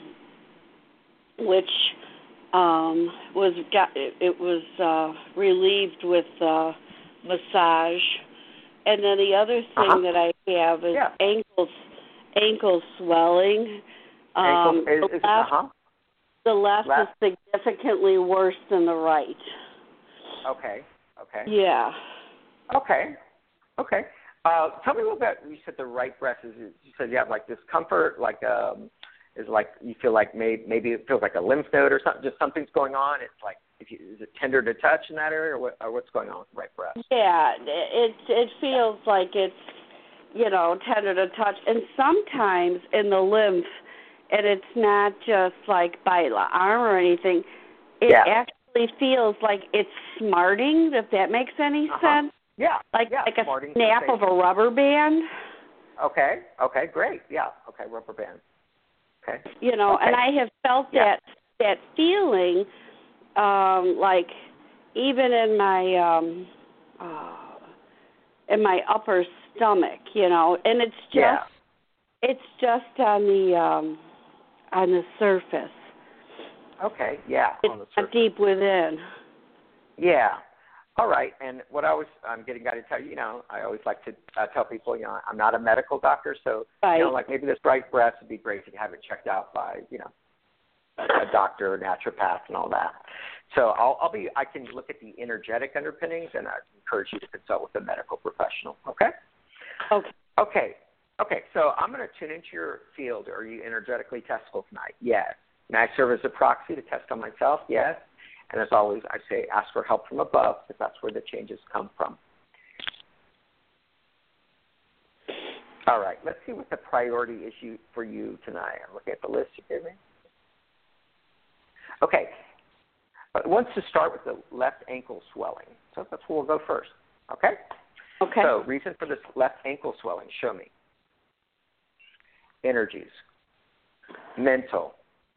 G: which um, was got, it, it was uh, relieved with uh, massage. And then the other thing
D: uh-huh.
G: that I have is
D: yeah.
G: ankles, ankle swelling. Um,
D: ankle, is,
G: the
D: is,
G: left,
D: uh-huh.
G: the left,
D: left
G: is significantly worse than the right.
D: Okay. Okay.
G: Yeah.
D: Okay. Okay. Uh, tell me a little bit. You said the right breast is. You said you have like discomfort, like um, is like you feel like maybe maybe it feels like a lymph node or something. Just something's going on. It's like if you, is it tender to touch in that area, or, what, or what's going on with the right breast?
G: Yeah, it it feels like it's you know tender to touch, and sometimes in the lymph, and it's not just like by the arm or anything. It
D: yeah.
G: actually feels like it's smarting, if that makes any
D: uh-huh. sense.
G: Yeah. Like
D: yeah.
G: like a
D: smarting
G: snap
D: sensation.
G: of a rubber band.
D: Okay. Okay. Great. Yeah. Okay. Rubber band. Okay.
G: You know,
D: okay.
G: and I have felt
D: yeah.
G: that that feeling, um, like even in my um, uh, in my upper stomach, you know, and it's just
D: yeah.
G: it's just on the um, on the surface.
D: Okay. Yeah.
G: It's
D: on the
G: not deep within.
D: Yeah. All right. And what I was, I'm getting got to tell you, you know, I always like to uh, tell people, you know, I'm not a medical doctor, so,
G: right.
D: you know, like maybe this right breast would be great to have it checked out by, you know, a, a doctor, naturopath, and all that. So I'll, I'll be, I can look at the energetic underpinnings, and I encourage you to consult with a medical professional. Okay?
G: Okay.
D: Okay. Okay. So I'm going to tune into your field. Are you energetically testable tonight? Yes. May I serve as a proxy to test on myself? Yes. And as always, I say ask for help from above, because that's where the changes come from. All right, let's see what the priority issue for you tonight. I'm looking at the list you gave me. Okay, but wants to start with the left ankle swelling. So that's where we'll go first, okay?
G: Okay.
D: So reason for this left ankle swelling, show me. Energies, mental.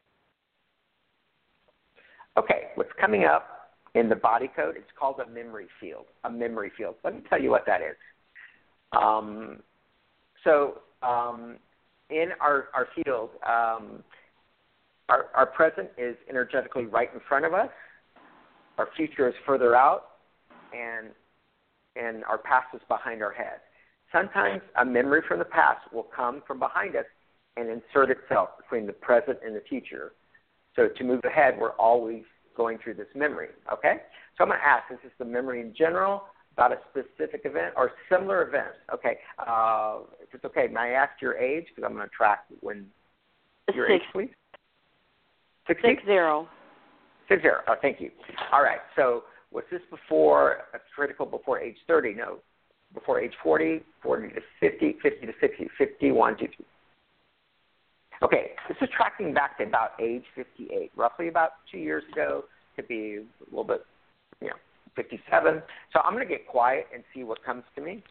D: Okay, what's coming up in the body code, it's called a memory field, a memory field. Let me tell you what that is. Um, so um, in our, our field, um, our, our present is energetically right in front of us. Our future is further out. And and our past is behind our head. Sometimes a memory from the past will come from behind us and insert itself between the present and the future. So to move ahead, we're always going through this memory, okay? So I'm going to ask, is this the memory in general, about a specific event, or similar events? Okay, uh, if it's okay, may I ask your age? Because I'm going to track when your
G: Six.
D: age, please. sixty?
G: Six zero.
D: Six zero. Oh, thank you. All right. So was this before a critical before age thirty? No. Before age forty, forty to fifty, fifty to sixty, fifty-one to two. Okay. This is tracking back to about age fifty-eight, roughly about two years ago. Could be a little bit, you know, fifty-seven. So I'm going to get quiet and see what comes to me.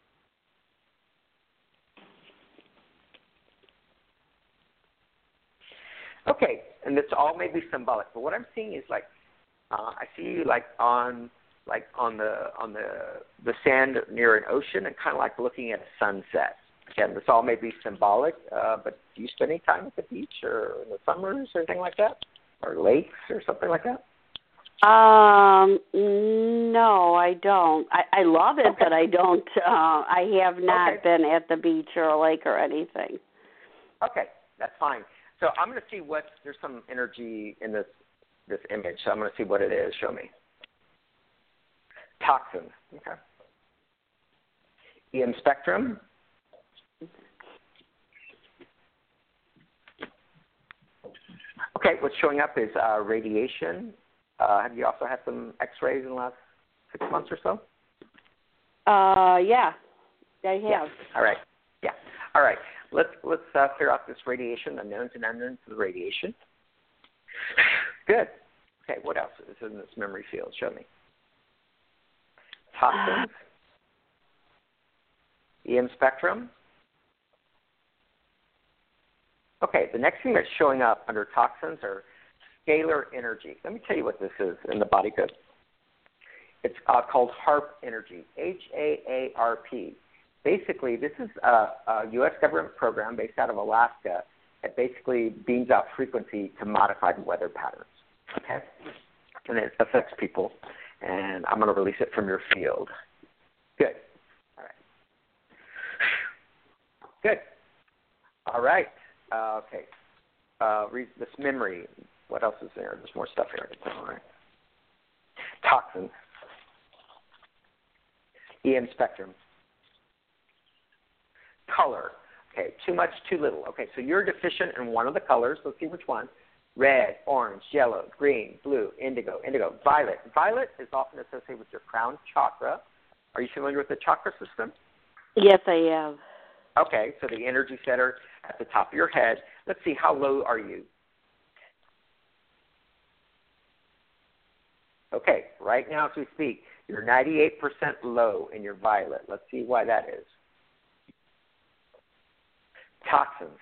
D: Okay, and it's all maybe symbolic, but what I'm seeing is like uh, I see you like on like on the on the the sand near an ocean and kind of like looking at a sunset. Again, this all may be symbolic, uh, but do you spend any time at the beach or in the summers or anything like that, or lakes or something like that?
G: Um, no, I don't. I, I love it,
D: Okay.
G: but I don't. Uh, I have not
D: Okay.
G: been at the beach or a lake or anything.
D: Okay, that's fine. So I'm going to see what, there's some energy in this this image, so I'm going to see what it is. Show me. Toxins. Okay. E M spectrum. Okay, what's showing up is uh, radiation. Uh, have you also had some X-rays in the last six months or so?
G: Uh, yeah, I have.
D: Yeah. All right. Yeah. All right. Let's let's uh, clear out this radiation, the knowns and unknowns of the radiation. Good. Okay. What else is in this memory field? Show me. Toxins. E M spectrum. Okay. The next thing that's showing up under toxins are scalar energy. Let me tell you what this is in the body code. It's uh, called HAARP energy. H A A R P. Basically, this is a, a U S government program based out of Alaska that basically beams out frequency to modify the weather patterns. Okay? And it affects people. And I'm going to release it from your field. Good. All right. Good. All right. Uh, okay. Uh, re- this memory. What else is there? There's more stuff here. All right. Toxins. E M spectrum. Color. Okay, too much, too little. Okay, so you're deficient in one of the colors. Let's see which one. Red, orange, yellow, green, blue, indigo, indigo, violet. Violet is often associated with your crown chakra. Are you familiar with the chakra system?
G: Yes, I have.
D: Okay, so the energy center at the top of your head. Let's see, how low are you? Okay, right now as we speak, you're ninety-eight percent low in your violet. Let's see why that is. Toxins.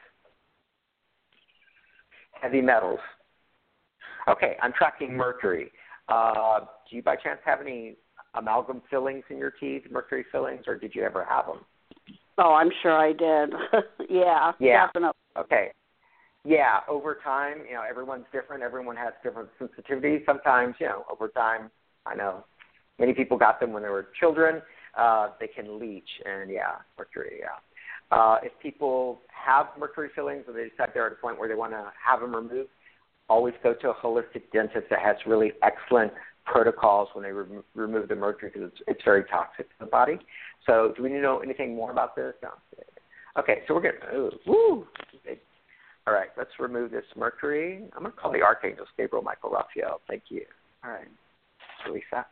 D: Heavy metals. Okay, I'm tracking mercury. Uh, do you by chance have any amalgam fillings in your teeth, mercury fillings, or did you ever have them?
G: Oh, I'm sure I did. yeah,
D: Yeah.
G: definitely.
D: Okay. Yeah, over time, you know, everyone's different. Everyone has different sensitivities. Sometimes, you know, over time, I know many people got them when they were children. Uh, they can leach, and yeah, mercury, yeah. Uh, if people have mercury fillings or they decide they're at a point where they want to have them removed, always go to a holistic dentist that has really excellent protocols when they re- remove the mercury because it's, it's very toxic to the body. So do we need to know anything more about this? No. Okay, so we're going to, woo. All right, let's remove this mercury. I'm going to call the archangels, Gabriel, Michael, Raphael. Thank you. All right, release that.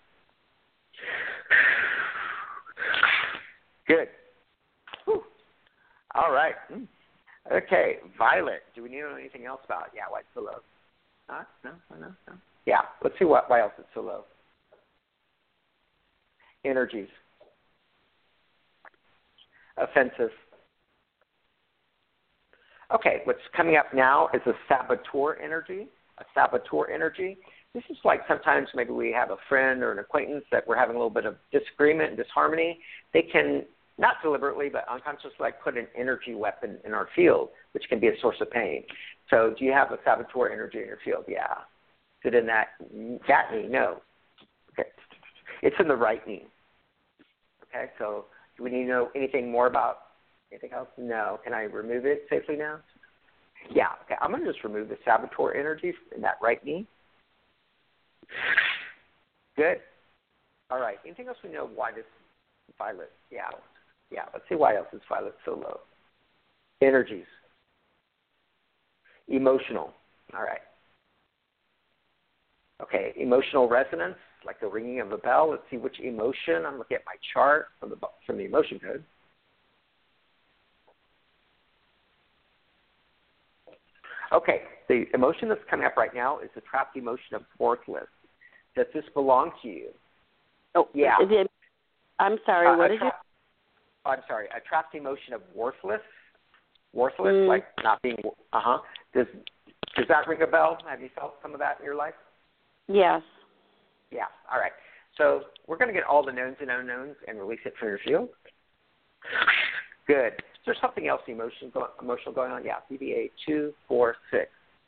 D: Good. Whew. All right. Okay, violet. Do we need to know anything else about it? Yeah, why it's so low? Huh? No, no, no. Yeah, let's see what, why else it's so low. Energies. Offensive. Okay, what's coming up now is a saboteur energy. A saboteur energy. This is like sometimes maybe we have a friend or an acquaintance that we're having a little bit of disagreement and disharmony. They can, not deliberately, but unconsciously, like put an energy weapon in our field, which can be a source of pain. So do you have a saboteur energy in your field? Yeah. Is it in that, that knee? No. Okay. It's in the right knee. Okay, so do we need to know anything more about anything else? No. Can I remove it safely now? Yeah, okay. I'm going to just remove the saboteur energy in that right knee. Good. All right. Anything else we know why this violet? Yeah. Yeah. Let's see why else is violet so low. Energies. Emotional. All right. Okay. Emotional resonance, like the ringing of a bell. Let's see which emotion. I'm looking at my chart from the from the emotion code. Okay. The emotion that's coming up right now is the trapped emotion of worthless. Does this belong to you?
G: Oh,
D: yeah.
G: Is it, I'm sorry,
D: uh,
G: what
D: tra-
G: is it?
D: I'm sorry, a trapped emotion of worthless. Worthless,
G: Mm.
D: like not being, uh-huh. Does, does that ring a bell? Have you felt some of that in your life?
G: Yes.
D: Yeah, all right. So we're going to get all the knowns and unknowns and release it from your field. Good. Is there something else emotion, emotional going on? Yeah, B B A two, four, six.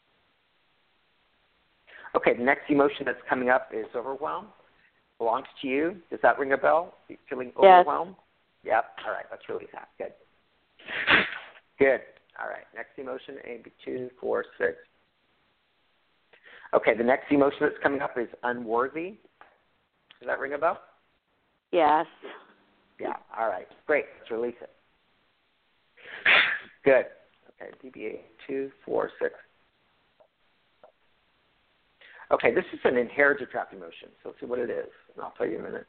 D: Okay, the next emotion that's coming up is overwhelm. Belongs to you. Does that ring a bell? Are you feeling overwhelmed?
G: Yes.
D: Yep. All right, let's release that. Good. Good. All right, next emotion, A B two, four, six. Okay, the next emotion that's coming up is unworthy. Does that ring a bell?
G: Yes.
D: Yeah, all right. Great. Let's release it. Good. Okay, B B A two, four, six. Okay, this is an inherited trapped emotion, so let's see what it is, and I'll tell you in a minute.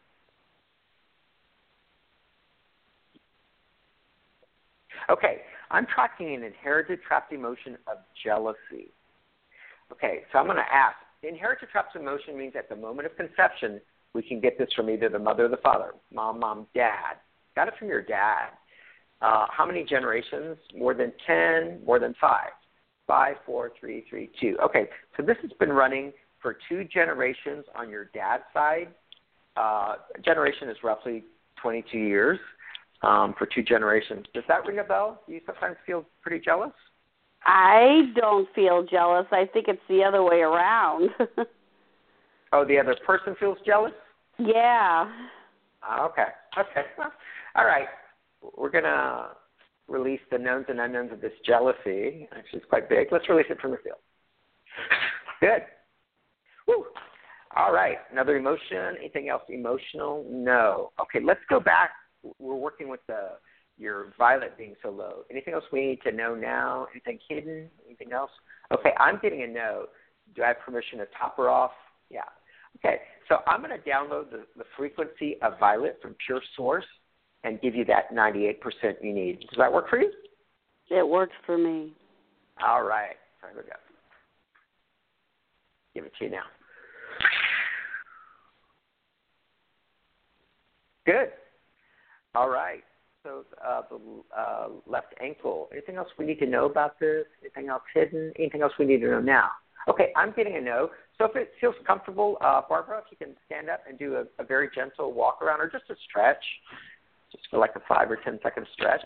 D: Okay, I'm tracking an inherited trapped emotion of jealousy. Okay, so I'm going to ask, the inherited trapped emotion means at the moment of conception, we can get this from either the mother or the father, mom, mom, dad. Got it from your dad. Uh, how many generations? More than ten, more than five. Five, four, three, three, two. Okay, so this has been running for two generations on your dad's side. Uh, a generation is roughly twenty-two years um, for two generations. Does that ring a bell? Do you sometimes feel pretty jealous?
G: I don't feel jealous. I think it's the other way around.
D: Oh, the other person feels jealous?
G: Yeah.
D: Okay. Okay. Well, all right. We're going to release the knowns and unknowns of this jealousy. Actually, it's quite big. Let's release it from the field. Good. Woo. All right. Another emotion. Anything else emotional? No. Okay, let's go back. We're working with the your violet being so low. Anything else we need to know now? Anything hidden? Anything else? Okay, I'm getting a no. Do I have permission to top her off? Yeah. Okay, so I'm going to download the, the frequency of violet from Pure Source and give you that ninety-eight percent you need. Does that work for you?
G: It works for me.
D: All right. Here we go. Give it to you now. Good. All right. So uh, the uh, left ankle. Anything else we need to know about this? Anything else hidden? Anything else we need to know now? Okay, I'm getting a no. So if it feels comfortable, uh, Barbara, if you can stand up and do a, a very gentle walk around or just a stretch, just for like a five or ten second stretch.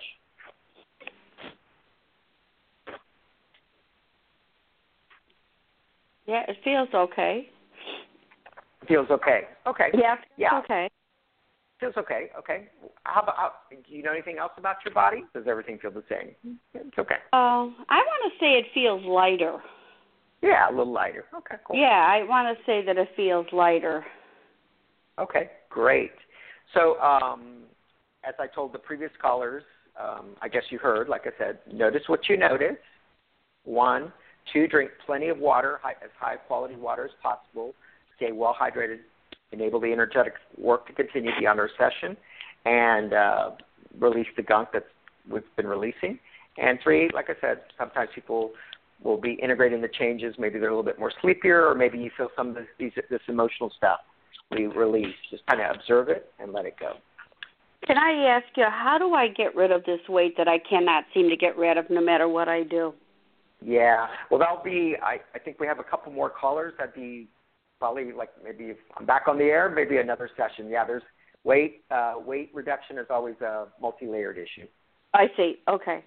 G: Yeah, it feels okay.
D: Feels okay. Okay.
G: Yeah, it feels
D: yeah.
G: okay.
D: Feels okay. Okay. How about? How, do you know anything else about your body? Does everything feel the same? It's okay.
G: Oh, uh, I want to say it feels lighter.
D: Yeah, a little lighter. Okay, cool.
G: Yeah, I want to say that it feels lighter.
D: Okay, great. So, um, as I told the previous callers, um, I guess you heard, like I said, notice what you notice. One. Two, drink plenty of water, high, as high quality water as possible. Stay well hydrated. Enable the energetic work to continue beyond our session. And uh, release the gunk that we've been releasing. And three, like I said, sometimes people will be integrating the changes. Maybe they're a little bit more sleepier, or maybe you feel some of this, these, this emotional stuff we release. Just kind of observe it and let it go.
G: Can I ask you, how do I get rid of this weight that I cannot seem to get rid of no matter what I do?
D: Yeah. Well, that'll be, I, I think we have a couple more callers. That'd be probably like maybe if I'm back on the air, maybe another session. Yeah, there's weight. Uh, weight reduction is always a multi-layered issue.
G: I see. Okay.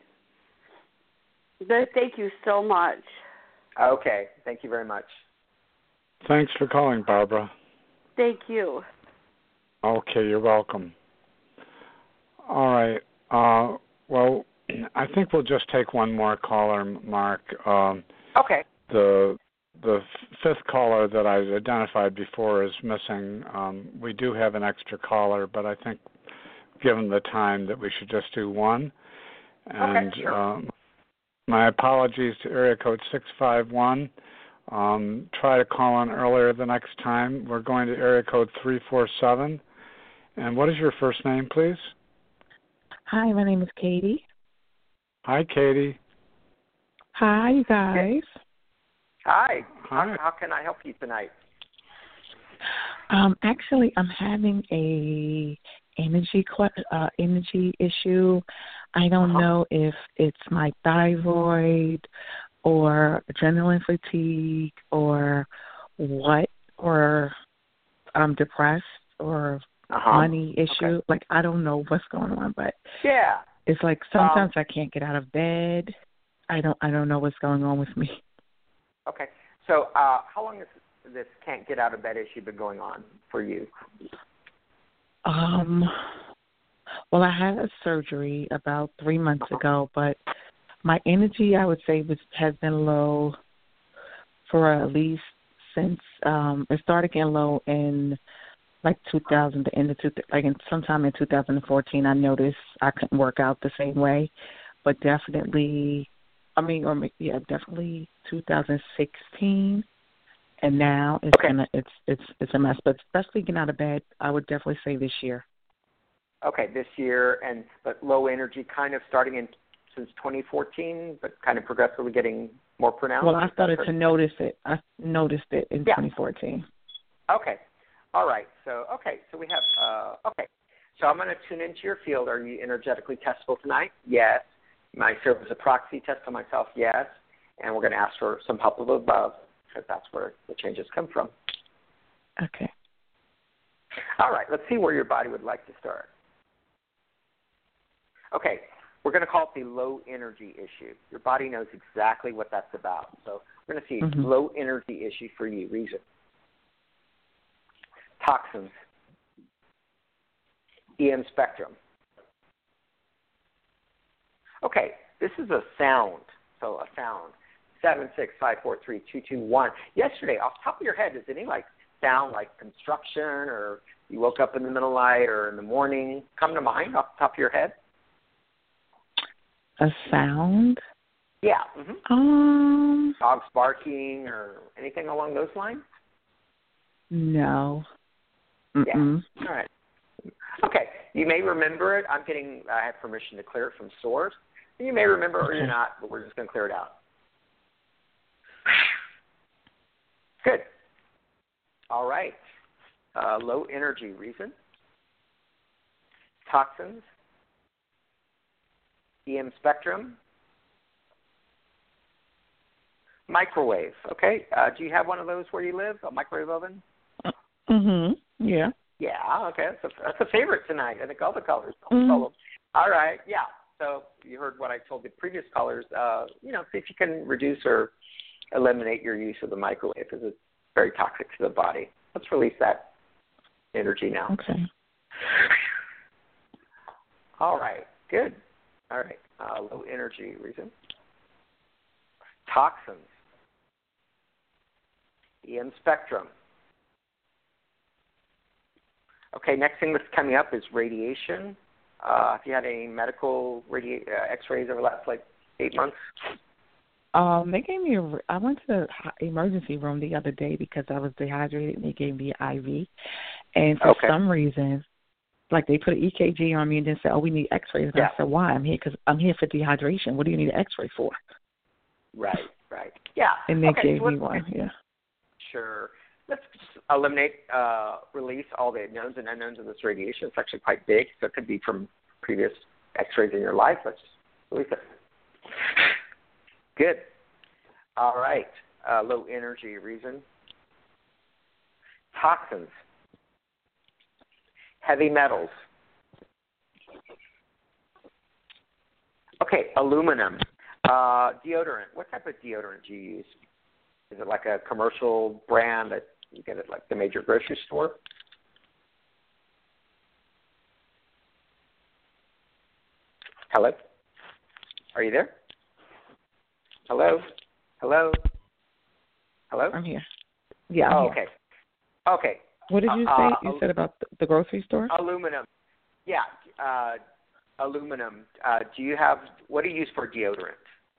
G: Thank you so much.
D: Okay. Thank you very much.
C: Thanks for calling, Barbara.
G: Thank you.
C: Okay, you're welcome. All right. Uh, well, I think we'll just take one more caller, Mark. Um,
D: okay.
C: The the fifth caller that I identified before is missing. Um, we do have an extra caller, but I think given the time that we should just do one. And
D: okay, sure.
C: um, my apologies to area code six five one. Um, try to call in earlier the next time. We're going to area code three four seven. And what is your first name, please?
H: Hi, my name is Katie.
C: Hi, Katie.
H: Hi, you guys.
D: Hi.
C: Hi.
D: How, how can I help you tonight?
H: Um, actually, I'm having a energy uh, energy issue. I don't
D: uh-huh.
H: know if it's my thyroid or adrenaline fatigue or what, or I'm depressed or
D: uh-huh.
H: money issue.
D: Okay.
H: Like, I don't know what's going on, but
D: yeah,
H: it's like sometimes
D: um,
H: I can't get out of bed. I don't I don't know what's going on with me.
D: Okay. So uh, how long has this can't get out of bed issue been going on for you?
H: Um, well, I had a surgery about three months ago, but my energy, I would say, was has been low for at least since um, it started getting low in like two thousand, the end of two, like in sometime in two thousand fourteen. I noticed I couldn't work out the same way, but definitely, I mean, or yeah, definitely two thousand sixteen. And now it's
D: okay.
H: gonna, it's it's it's a mess. But especially getting out of bed, I would definitely say this year.
D: Okay, this year, and but low energy, kind of starting in since twenty fourteen, but kind of progressively getting more pronounced.
H: Well, I started to notice it. I noticed it in
D: yeah.
H: twenty fourteen.
D: Okay, all right. So okay, so we have uh, okay. So I'm going to tune into your field. Are you energetically testable tonight? Yes. Might serve as a proxy test on myself. Yes. And we're going to ask for some help of above, because that's where the changes come from.
H: Okay.
D: All right, let's see where your body would like to start. Okay, we're going to call it the low energy issue. Your body knows exactly what that's about. So we're going to see
H: mm-hmm.
D: low energy issue for you. Reason. Toxins. E M spectrum. Okay, this is a sound. So a sound. Seven, six, five, four, three, two, two, one. Yesterday, off the top of your head, does any like sound like construction, or you woke up in the middle of the night or in the morning come to mind off the top of your head?
H: A sound?
D: Yeah. Mm-hmm.
H: Um.
D: Dogs barking or anything along those lines?
H: No. Mm-mm.
D: Yeah. All right. Okay. You may remember it. I'm getting. I have permission to clear it from source. You may remember, or
H: okay.
D: you're not, but we're just going to clear it out. Good. All right. Uh, low energy reason. Toxins. E M spectrum. Microwave. Okay. Uh, do you have one of those where you live? A microwave oven?
H: Mhm. Yeah.
D: Yeah. Okay. That's a, that's a favorite tonight. I think all the callers.
H: Mm-hmm.
D: All right. Yeah. So you heard what I told the previous callers. Uh, you know, see if you can reduce or eliminate your use of the microwave, because it's very toxic to the body. Let's release that energy now.
H: Okay.
D: All right. Good. All right. Uh, low energy reason. Toxins. E M spectrum. Okay, next thing that's coming up is radiation. Uh, have you had any medical radi- uh, X-rays over the last, like, eight months?
H: Um, they gave me a. I went to the emergency room the other day because I was dehydrated, and they gave me an I V. And for
D: okay.
H: some reason, like they put an E K G on me and then said, "Oh, we need X-rays." And
D: yeah.
H: I said, "Why? I'm here because I'm here for dehydration. What do you need an X-ray for?"
D: Right, right, yeah.
H: And they
D: okay,
H: gave
D: so
H: me one. Yeah.
D: Sure. Let's just eliminate, uh, release all the knowns and unknowns of this radiation. It's actually quite big, so it could be from previous X-rays in your life. Let's just release it. Good. All right. Uh, low energy reason. Toxins. Heavy metals. Okay, aluminum. Uh, deodorant. What type of deodorant do you use? Is it like a commercial brand that you get at like the major grocery store? Hello? Are you there? Hello? Hello? Hello?
H: I'm here. Yeah, I'm
D: oh,
H: here.
D: okay. Okay.
H: What did you
D: uh,
H: say?
D: Uh,
H: you said about the, the grocery store?
D: Aluminum. Yeah, uh, aluminum. Uh, do you have, what do you use for deodorant?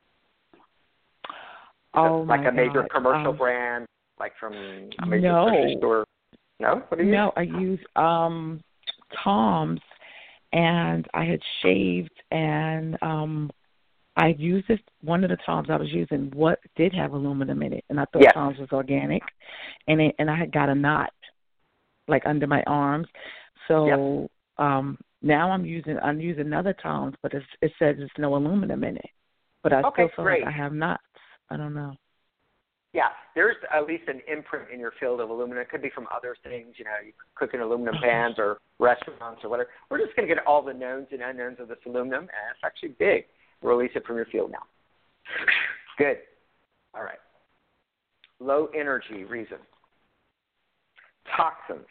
H: Oh,
D: like
H: my
D: a major
H: God.
D: commercial
H: um,
D: brand, like from a major
H: no.
D: grocery store? No? What do you
H: No,
D: use?
H: I use um, Tom's, and I had shaved, and um, I used this, one of the Toms I was using, what did have aluminum in it, and I thought
D: Yes.
H: Tom's was organic, and it, and I had got a knot, like under my arms, so
D: Yep.
H: um, now I'm using I'm using another Tom's, but it's, it says there's no aluminum in it, but I
D: Okay,
H: still feel
D: great.
H: like I have knots. I don't know.
D: Yeah, there's at least an imprint in your field of aluminum. It could be from other things, you know, you cook in aluminum pans or restaurants or whatever. We're just going to get all the knowns and unknowns of this aluminum, and it's actually big. Release it from your field now. Good. All right. Low energy reason. Toxins.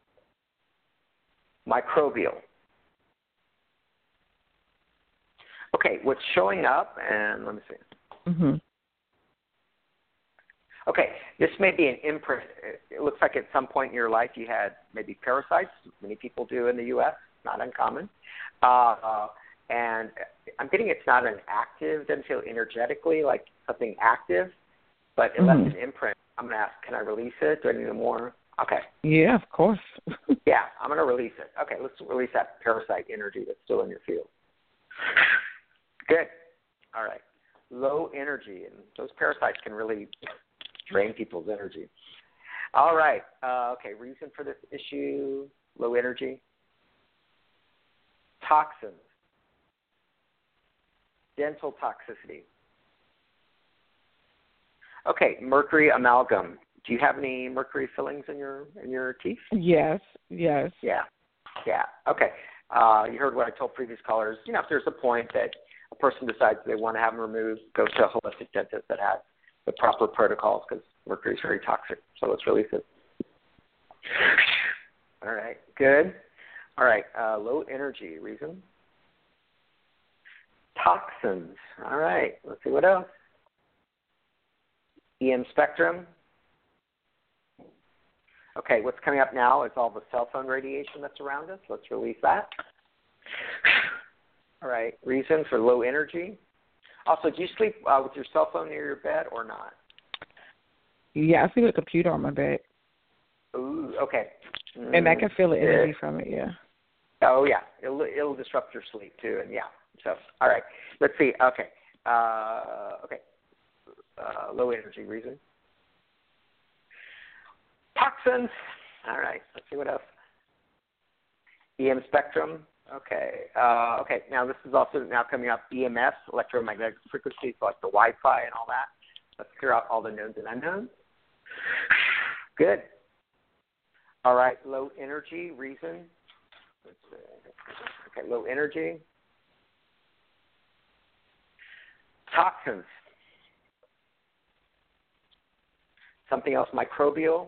D: Microbial. Okay, what's showing up, and let me see.
H: Mm-hmm.
D: Okay, this may be an imprint. It looks like at some point in your life you had maybe parasites. Many people do in the U S, not uncommon. Uh, and I'm getting it's not an active, doesn't feel energetically like something active, but it
H: Mm-hmm.
D: left an imprint. I'm going to ask, can I release it? Do I need more? Okay.
H: Yeah, of course.
D: Yeah, I'm going to release it. Okay, let's release that parasite energy that's still in your field. Good. All right. Low energy, and those parasites can really drain people's energy. All right. Uh, okay, reason for this issue, low energy. Toxins. Dental toxicity. Okay, mercury amalgam. Do you have any mercury fillings in your in your teeth?
H: Yes, yes.
D: Yeah, yeah. Okay. Uh, you heard what I told previous callers. You know, if there's a point that a person decides they want to have them removed, go to a holistic dentist that has the proper protocols because mercury is very toxic. So let's release it. All right. Good. All right. Uh, low energy reason. Toxins. All right. Let's see what else. E M spectrum. Okay, what's coming up now is all the cell phone radiation that's around us. Let's release that. All right, reason for low energy. Also, do you sleep uh, with your cell phone near your bed or not?
H: Yeah, I see the computer on my bed.
D: Ooh, okay. Mm,
H: and I can feel the energy
D: yeah.
H: from it, yeah.
D: Oh, yeah. It'll, it'll disrupt your sleep, too, and yeah. So, all right. Let's see. Okay. Uh, okay. Uh, low energy reason. Toxins. All right. Let's see what else. E M spectrum. Okay. Uh, okay. Now this is also now coming up. E M F, electromagnetic frequencies, like the Wi-Fi and all that. Let's clear out all the knowns and unknowns. Good. All right. Low energy reason. Let's see. Okay. Low energy. Toxins. Something else microbial.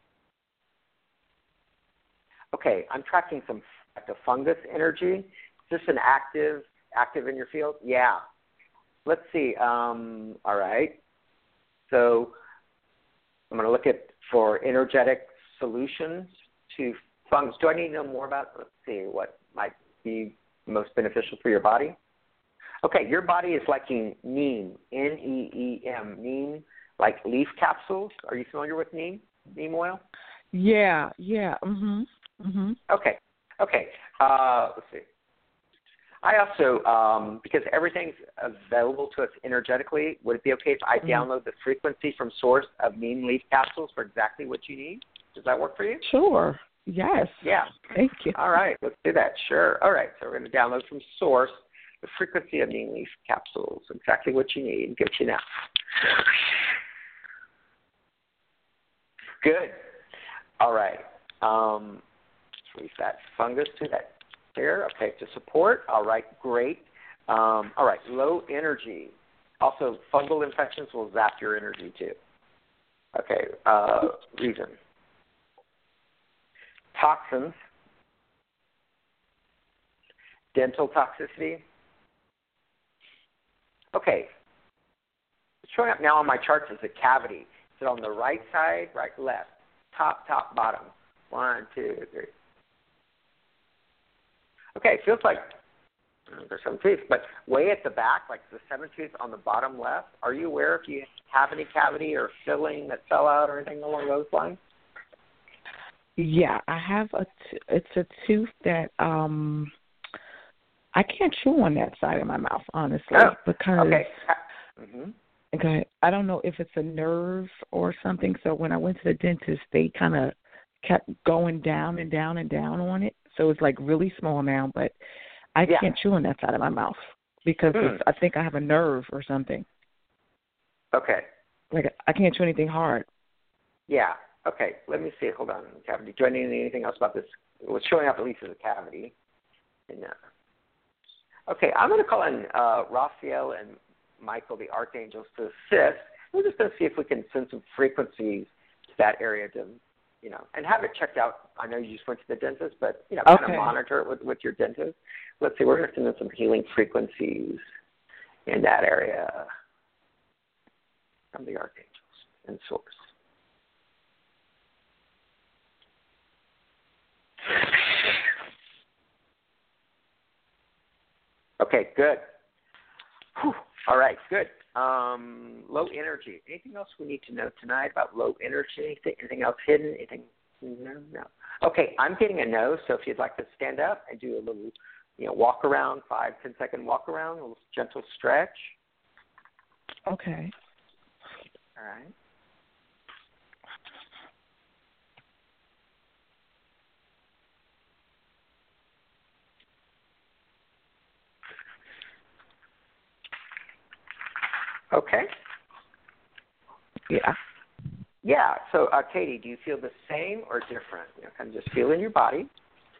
D: Okay, I'm tracking some like the fungus energy. Is this an active, active in your field? Yeah. Let's see. Um, all right. So I'm going to look at for energetic solutions to fungus. Do I need to know more about? Let's see what might be most beneficial for your body. Okay, your body is liking neem, N E E M, neem, like leaf capsules. Are you familiar with neem, neem oil?
H: Yeah, yeah. Mhm. Mhm.
D: Okay. Okay. Uh, let's see. I also, um, because everything's available to us energetically, would it be okay if I mm-hmm. download the frequency from source of neem leaf capsules for exactly what you need? Does that work for you?
H: Sure. Yes.
D: Yeah.
H: Thank you.
D: All right. Let's do that. Sure. All right. So we're going to download from source the frequency of neem leaf capsules, exactly what you need, and give it to you now. Good. All right. Um, release that fungus to that there. Okay, to support. All right, great. Um, all right, low energy. Also, fungal infections will zap your energy too. Okay, uh, reason. Toxins. Dental toxicity. Okay. Showing up now on my charts is a cavity. Is it on the right side, right, left, top, top, bottom? One, two, three. Okay, it feels like there's some teeth, but way at the back, like the seventh tooth on the bottom left, are you aware if you have any cavity or filling that fell out or anything along those lines?
H: Yeah, I have a. T- it's a tooth that um, I can't chew on that side of my mouth, honestly,
D: oh,
H: because.
D: Okay. Mm-hmm.
H: Okay, I don't know if it's a nerve or something. So when I went to the dentist, they kind of kept going down and down and down on it. So it's like really small now, but I
D: yeah.
H: can't chew on that side of my mouth because
D: hmm.
H: it's, I think I have a nerve or something.
D: Okay.
H: Like I can't chew anything hard.
D: Yeah. Okay. Let me see. Hold on. Cavity. Do I need anything else about this? What's showing up at least as a cavity. And, uh, okay. I'm going to call in uh, Raphael and Michael, the archangels, to assist. We're just going to see if we can send some frequencies to that area to, you know, and have it checked out. I know you just went to the dentist, but, you know,
H: okay.
D: kind of monitor it with, with your dentist. Let's see. We're going to send in some healing frequencies in that area from the archangels and source. Okay, good. Whew. All right, good. Um, low energy. Anything else we need to know tonight about low energy? Anything, anything else hidden? Anything? No, no. Okay, I'm getting a no. So if you'd like to stand up and do a little, you know, walk around, five, ten second walk around, a little gentle stretch.
H: Okay.
D: All right. Okay.
H: Yeah.
D: Yeah. So, uh, Katie, do you feel the same or different? You know, kind of just feel in your body.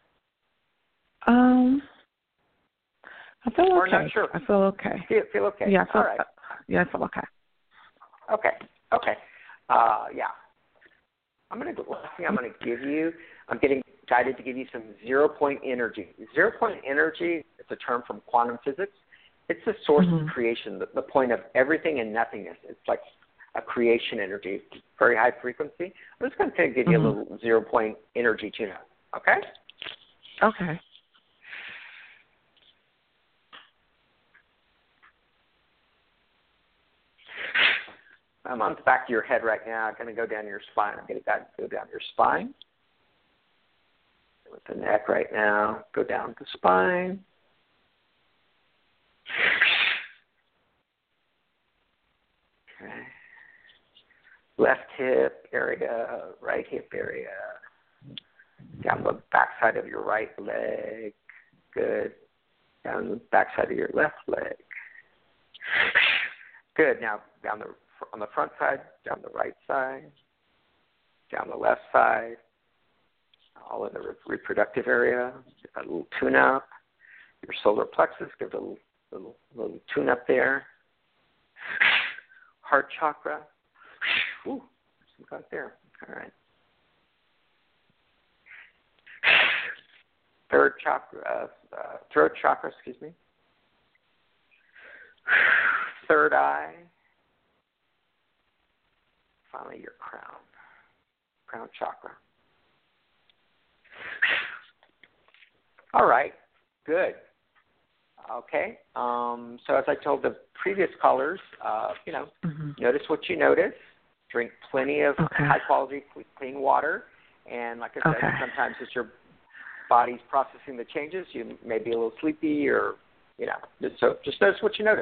H: Um, I feel
D: or
H: okay.
D: Not sure.
H: I feel okay.
D: Feel, feel okay.
H: Yeah. I feel,
D: All right.
H: uh, yeah. I feel okay.
D: Okay. Okay. Uh, yeah. I'm gonna. Last thing I'm gonna give you. I'm getting guided to give you some zero point energy. Zero point energy. It's a term from quantum physics. It's the source
H: mm-hmm.
D: of creation, the, the point of everything and nothingness. It's like a creation energy, very high frequency. I'm just going to give you mm-hmm. a little zero point energy tune up. Okay?
H: Okay.
D: I'm on the back of your head right now. I'm going to go down your spine. I'm going to go down your spine. With the neck right now. Go down the spine. Okay. Left hip area, right hip area, down the backside of your right leg. Good. Down the backside of your left leg. Good. Now down the on the front side, down the right side, down the left side, all in the re- reproductive area. Give a little tune up. Your solar plexus, give it a little, little, little tune up there. Heart chakra. Ooh, some got there. All right. Third chakra, uh, uh, throat chakra, excuse me. Third eye. Finally, your crown. Crown chakra. All right. Good. Okay. Um, so as I told the previous callers, uh, you know,
H: mm-hmm.
D: notice what you notice. Drink plenty of
H: okay.
D: high-quality, clean water. And like I said,
H: okay.
D: sometimes as your body's processing the changes, you may be a little sleepy or, you know, so just notice what you notice.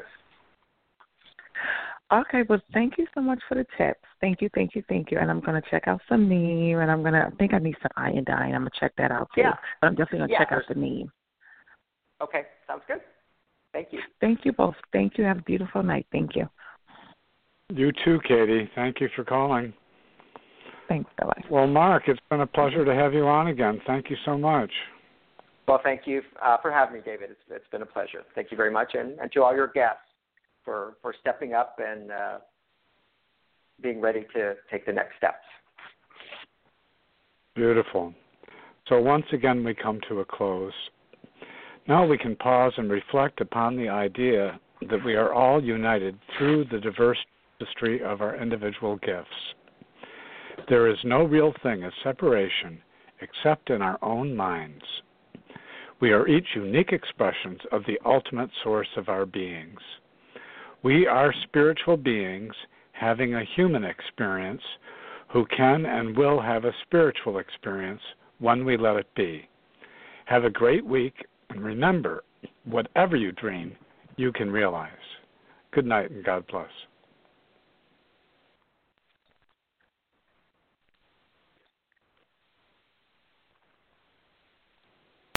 H: Okay, well, thank you so much for the tips. Thank you, thank you, thank you. And I'm going to check out some neem, and I'm going to, I think I need some iodine. I'm going to check that out, too.
D: Yeah.
H: But I'm definitely going to
D: yeah,
H: check out the neem.
D: Okay, sounds good. Thank you.
H: Thank you both. Thank you. Have a beautiful night. Thank you.
C: You too, Katie. Thank you for calling.
H: Thanks. Bye-bye.
C: Well, Mark, it's been a pleasure to have you on again. Thank you so much.
D: Well, thank you uh, for having me, David. It's, it's been a pleasure. Thank you very much, and, and to all your guests for, for stepping up and uh, being ready to take the next steps.
C: Beautiful. So once again, we come to a close. Now we can pause and reflect upon the idea that we are all united through the diverse tapestry of our individual gifts. There is no real thing as separation except in our own minds. We are each unique expressions of the ultimate source of our beings. We are spiritual beings having a human experience who can and will have a spiritual experience when we let it be. Have a great week, and remember, whatever you dream, you can realize. Good night and God bless.